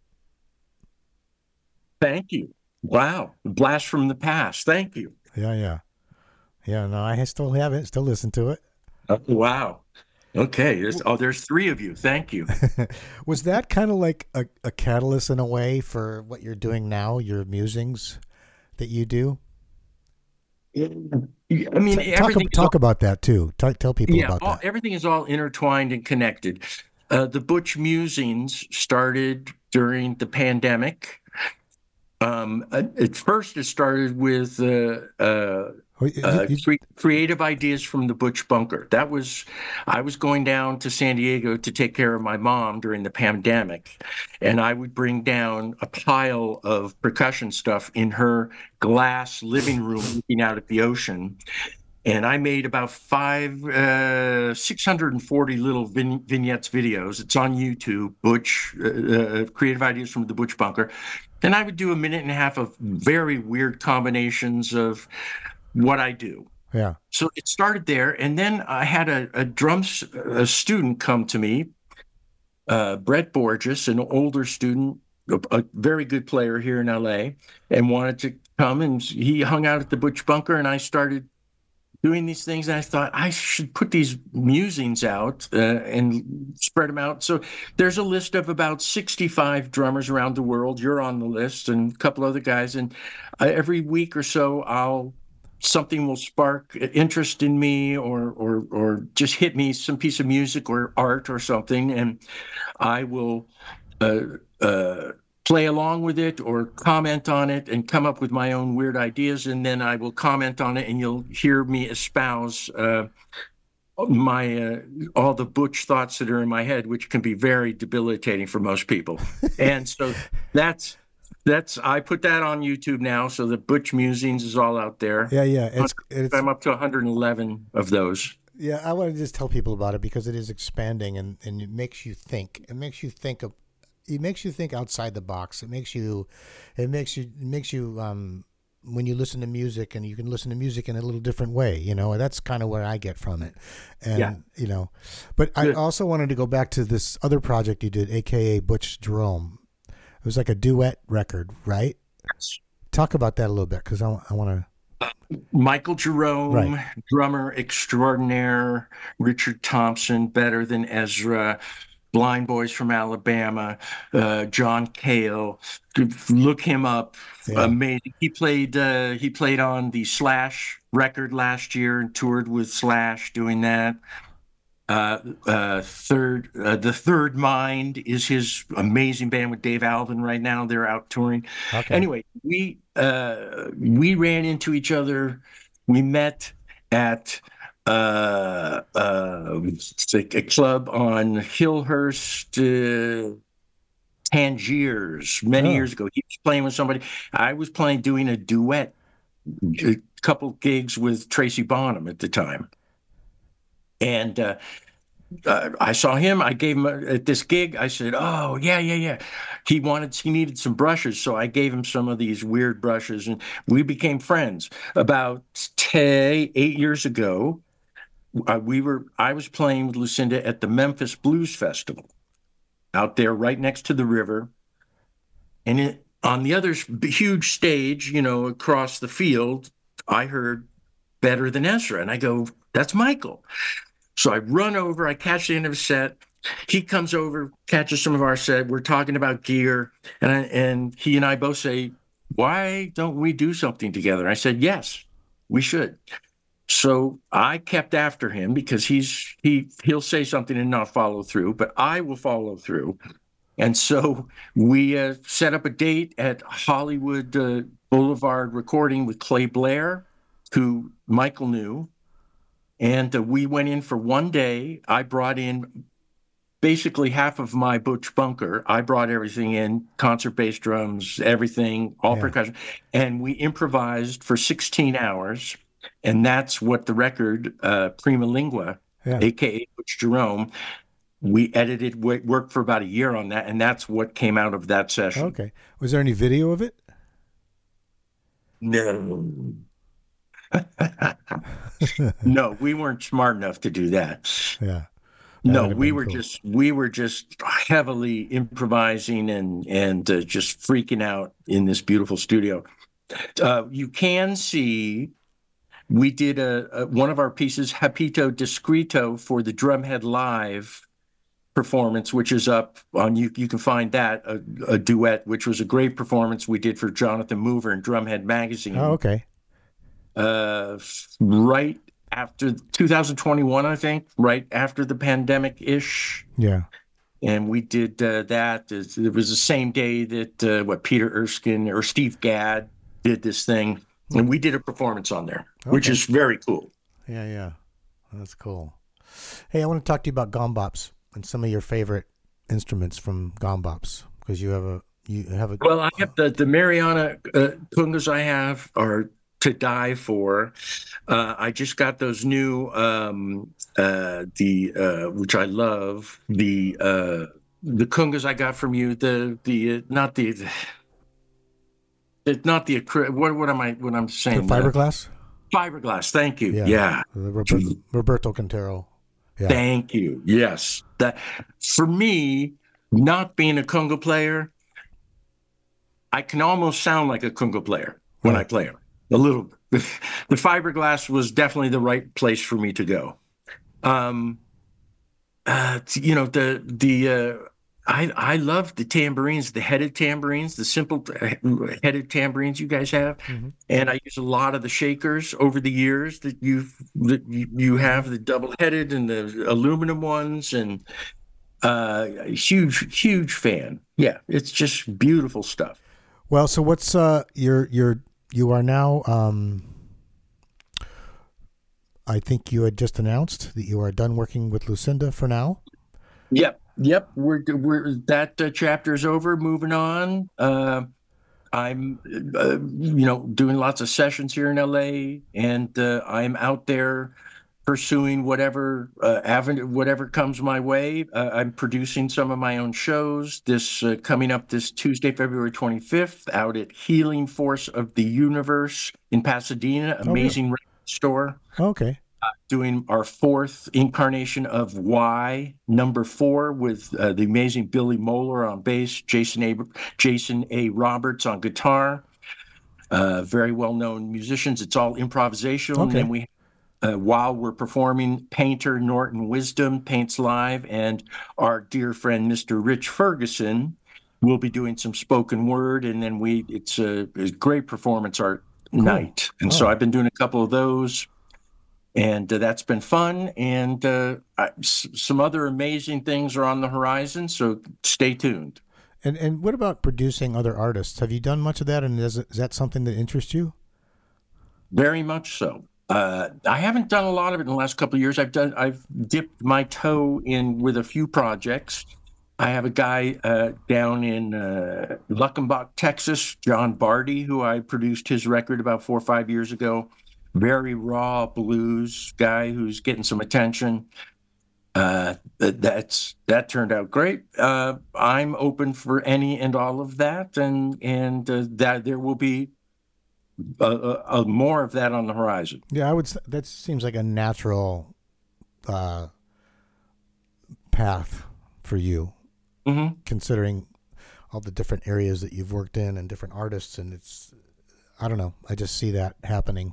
S3: Thank you. Wow, blast from the past. Thank you.
S1: Yeah. No, I still have it. Still listen to it.
S3: Wow. Okay. There's 3 of you. Thank you.
S1: Was that kind of like a catalyst in a way for what you're doing now, your musings that you do?
S3: I mean,
S1: talk about that too. Tell people about that.
S3: Everything is all intertwined and connected. The Butch Musings started during the pandemic. At first, it started with creative ideas from the Butch Bunker. I was going down to San Diego to take care of my mom during the pandemic, and I would bring down a pile of percussion stuff in her glass living room looking out at the ocean. And I made about 640 little vignettes videos. It's on YouTube, Butch, Creative Ideas from the Butch Bunker. And I would do 1.5 minutes of very weird combinations of what I do.
S1: Yeah.
S3: So it started there. And then I had a student come to me, Brett Borges, an older student, a very good player here in LA, and wanted to come. And he hung out at the Butch Bunker, and I started doing these things, and I thought I should put these musings out and spread them out. So there's a list of about 65 drummers around the world. You're on the list, and a couple other guys. And every week or so, something will spark interest in me, or just hit me some piece of music or art or something, and I will play along with it or comment on it and come up with my own weird ideas, and then I will comment on it, and you'll hear me espouse all the Butch thoughts that are in my head, which can be very debilitating for most people. And so that's I put that on YouTube now, so the Butch Musings is all out there.
S1: Yeah.
S3: I'm up to 111 of those.
S1: Yeah, I want to just tell people about it because it is expanding, and it makes you think. It makes you think outside the box. It makes you when you listen to music, and you can listen to music in a little different way, that's kind of what I get from it. And, but I also wanted to go back to this other project you did, AKA Butch Jerome. It was like a duet record, right?
S3: Yes.
S1: Talk about that a little bit, because I want to.
S3: Michael Jerome, drummer extraordinaire, Richard Thompson, Better Than Ezra, Blind Boys from Alabama, John Cale. Look him up. Yeah. Amazing. He played on the Slash record last year and toured with Slash doing that. The Third Mind is his amazing band with Dave Alvin right now. They're out touring. Okay. Anyway, we ran into each other. We met at a club on Hillhurst, Tangiers, many years ago. He was playing with somebody. I was doing a duet, a couple gigs with Tracy Bonham at the time. And I saw him. I gave him at this gig. I said, "Oh, yeah." He needed some brushes, so I gave him some of these weird brushes, and we became friends. About 8 years ago, I was playing with Lucinda at the Memphis Blues Festival out there right next to the river. And on the other huge stage, across the field, I heard Better Than Ezra. And I go, "That's Michael." So I run over, I catch the end of his set. He comes over, catches some of our set. We're talking about gear. And he and I both say, why don't we do something together? I said, yes, we should. So I kept after him because he'll say something and not follow through, but I will follow through. And so we set up a date at Hollywood Boulevard Recording with Clay Blair, who Michael knew. And we went in for one day. I brought in basically half of my Butch Bunker. I brought everything in, concert bass drums, everything, all percussion. And we improvised for 16 hours. And that's what the record, Prima Lingua, a.k.a. Butch Jerome, we edited, worked for about a year on that. And that's what came out of that session.
S1: Okay. Was there any video of it?
S3: No. No, we weren't smart enough to do that.
S1: Yeah.
S3: No, we were just heavily improvising and just freaking out in this beautiful studio. You can see we did one of our pieces, Hapito Discreto, for the Drumhead Live performance, which is up on you can find that a duet, which was a great performance we did for Jonathan Mover in Drumhead Magazine.
S1: Oh, okay.
S3: Right after 2021, I think, right after the pandemic-ish.
S1: Yeah.
S3: And we did that. It was the same day that Peter Erskine or Steve Gadd did this thing. And we did a performance on there, which is very cool.
S1: Yeah. That's cool. Hey, I want to talk to you about gombops and some of your favorite instruments from gombops, because you have a Well,
S3: I have the Mariana congas I have are to die for. I just got those new which I love, the congas I got from you, what am I saying?
S1: The fiberglass?
S3: Fiberglass, thank you. Yeah.
S1: Roberto Quintero. Yeah.
S3: Thank you. Yes. That for me, not being a conga player, I can almost sound like a conga player when I play them. A little. The fiberglass was definitely the right place for me to go. I love the tambourines, the headed tambourines, the simple headed tambourines you guys have, and I use a lot of the shakers over the years that you have, the double headed and the aluminum ones, and huge fan. Yeah, it's just beautiful stuff.
S1: Well, so what's you are now? I think you had just announced that you are done working with Lucinda for now.
S3: Yep. We're that chapter is over. Moving on. I'm doing lots of sessions here in LA, and I'm out there pursuing whatever whatever comes my way. I'm producing some of my own shows. This coming up this Tuesday, February 25th, out at Healing Force of the Universe in Pasadena. Amazing record store.
S1: Okay.
S3: Doing our fourth incarnation of Y, number 4, with the amazing Billy Moeller on bass, Jason A. Roberts on guitar. Very well-known musicians. It's all improvisational. Okay. And then we, while we're performing, painter Norton Wisdom paints live, and our dear friend Mr. Rich Ferguson will be doing some spoken word. And then it's a great performance art night. And so I've been doing a couple of those. And that's been fun, and some other amazing things are on the horizon, so stay tuned.
S1: And what about producing other artists? Have you done much of that, and is that something that interests you?
S3: Very much so. I haven't done a lot of it in the last couple of years. I've dipped my toe in with a few projects. I have a guy down in Luckenbach, Texas, John Barty, who I produced his record about 4 or 5 years ago. Very raw blues guy who's getting some attention. That turned out great. I'm open for any and all of that, and that there will be more of that on the horizon.
S1: Yeah, that seems like a natural path for you, considering all the different areas that you've worked in and different artists, and I don't know. I just see that happening.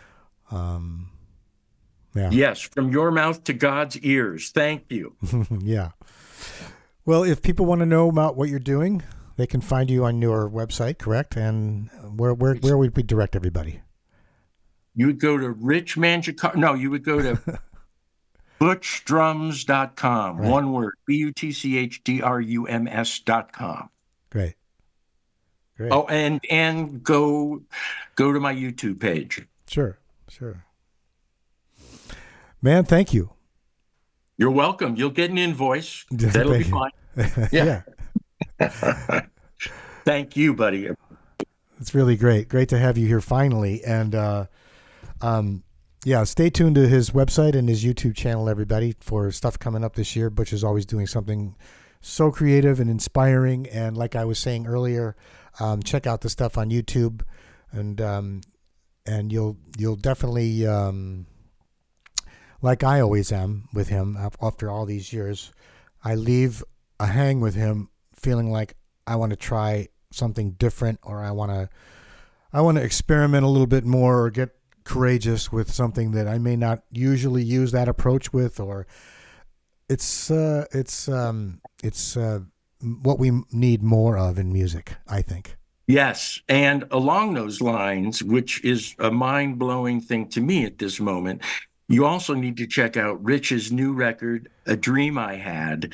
S1: Yeah.
S3: Yes, from your mouth to God's ears. Thank you.
S1: Yeah. Well, if people want to know about what you're doing, They can find you on your website, correct? And where would we direct everybody?
S3: You would go to Rich Mangiacardi. No, you would go to butchdrums.com.
S1: Right.
S3: One word, BUTCHDRUMS.com.
S1: Great.
S3: Oh, and go to my YouTube page.
S1: Sure. Man, thank you.
S3: You're welcome. You'll get an invoice. That'll be fine.
S1: Yeah.
S3: Thank you, buddy.
S1: It's really great. Great to have you here finally. And stay tuned to his website and his YouTube channel, everybody, for stuff coming up this year. Butch is always doing something so creative and inspiring. And like I was saying earlier, check out the stuff on YouTube, and you'll definitely, like I always am with him after all these years, I leave a hang with him feeling like I want to try something different, or I want to experiment a little bit more, or get courageous with something that I may not usually use that approach with, or it's what we need more of in music, I think.
S3: Yes. And along those lines, which is a mind-blowing thing to me at this moment, you also need to check out Rich's new record, A Dream I Had.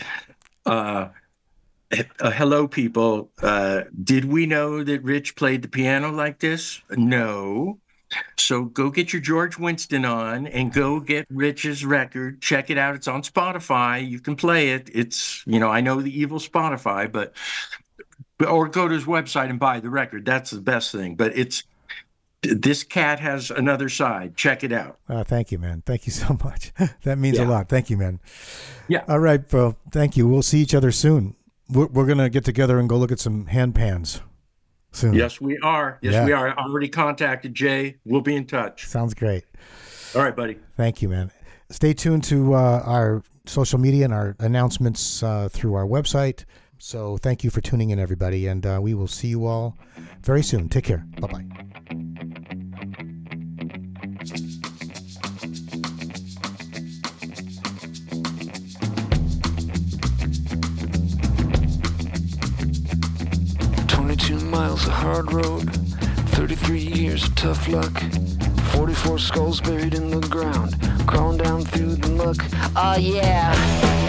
S3: Hello, people. Did we know that Rich played the piano like this? No. So go get your George Winston on and go get Rich's record. Check it out. It's on Spotify. You can play it. It's, I know the evil Spotify, or go to his website and buy the record. That's the best thing. But this cat has another side. Check it out.
S1: Thank you, man. Thank you so much. That means a lot. Thank you, man.
S3: Yeah.
S1: All right, bro. Thank you. We'll see each other soon. We're going to get together and go look at some hand pans soon.
S3: Yes, we are. We are. I already contacted Jay. We'll be in touch.
S1: Sounds great.
S3: All right, buddy.
S1: Thank you, man. Stay tuned to our social media and our announcements through our website. So thank you for tuning in, everybody, and we will see you all very soon. Take care. Bye-bye.
S2: Miles of hard road, 33 years of tough luck, 44 skulls buried in the ground, crawling down through the muck.
S4: Oh yeah.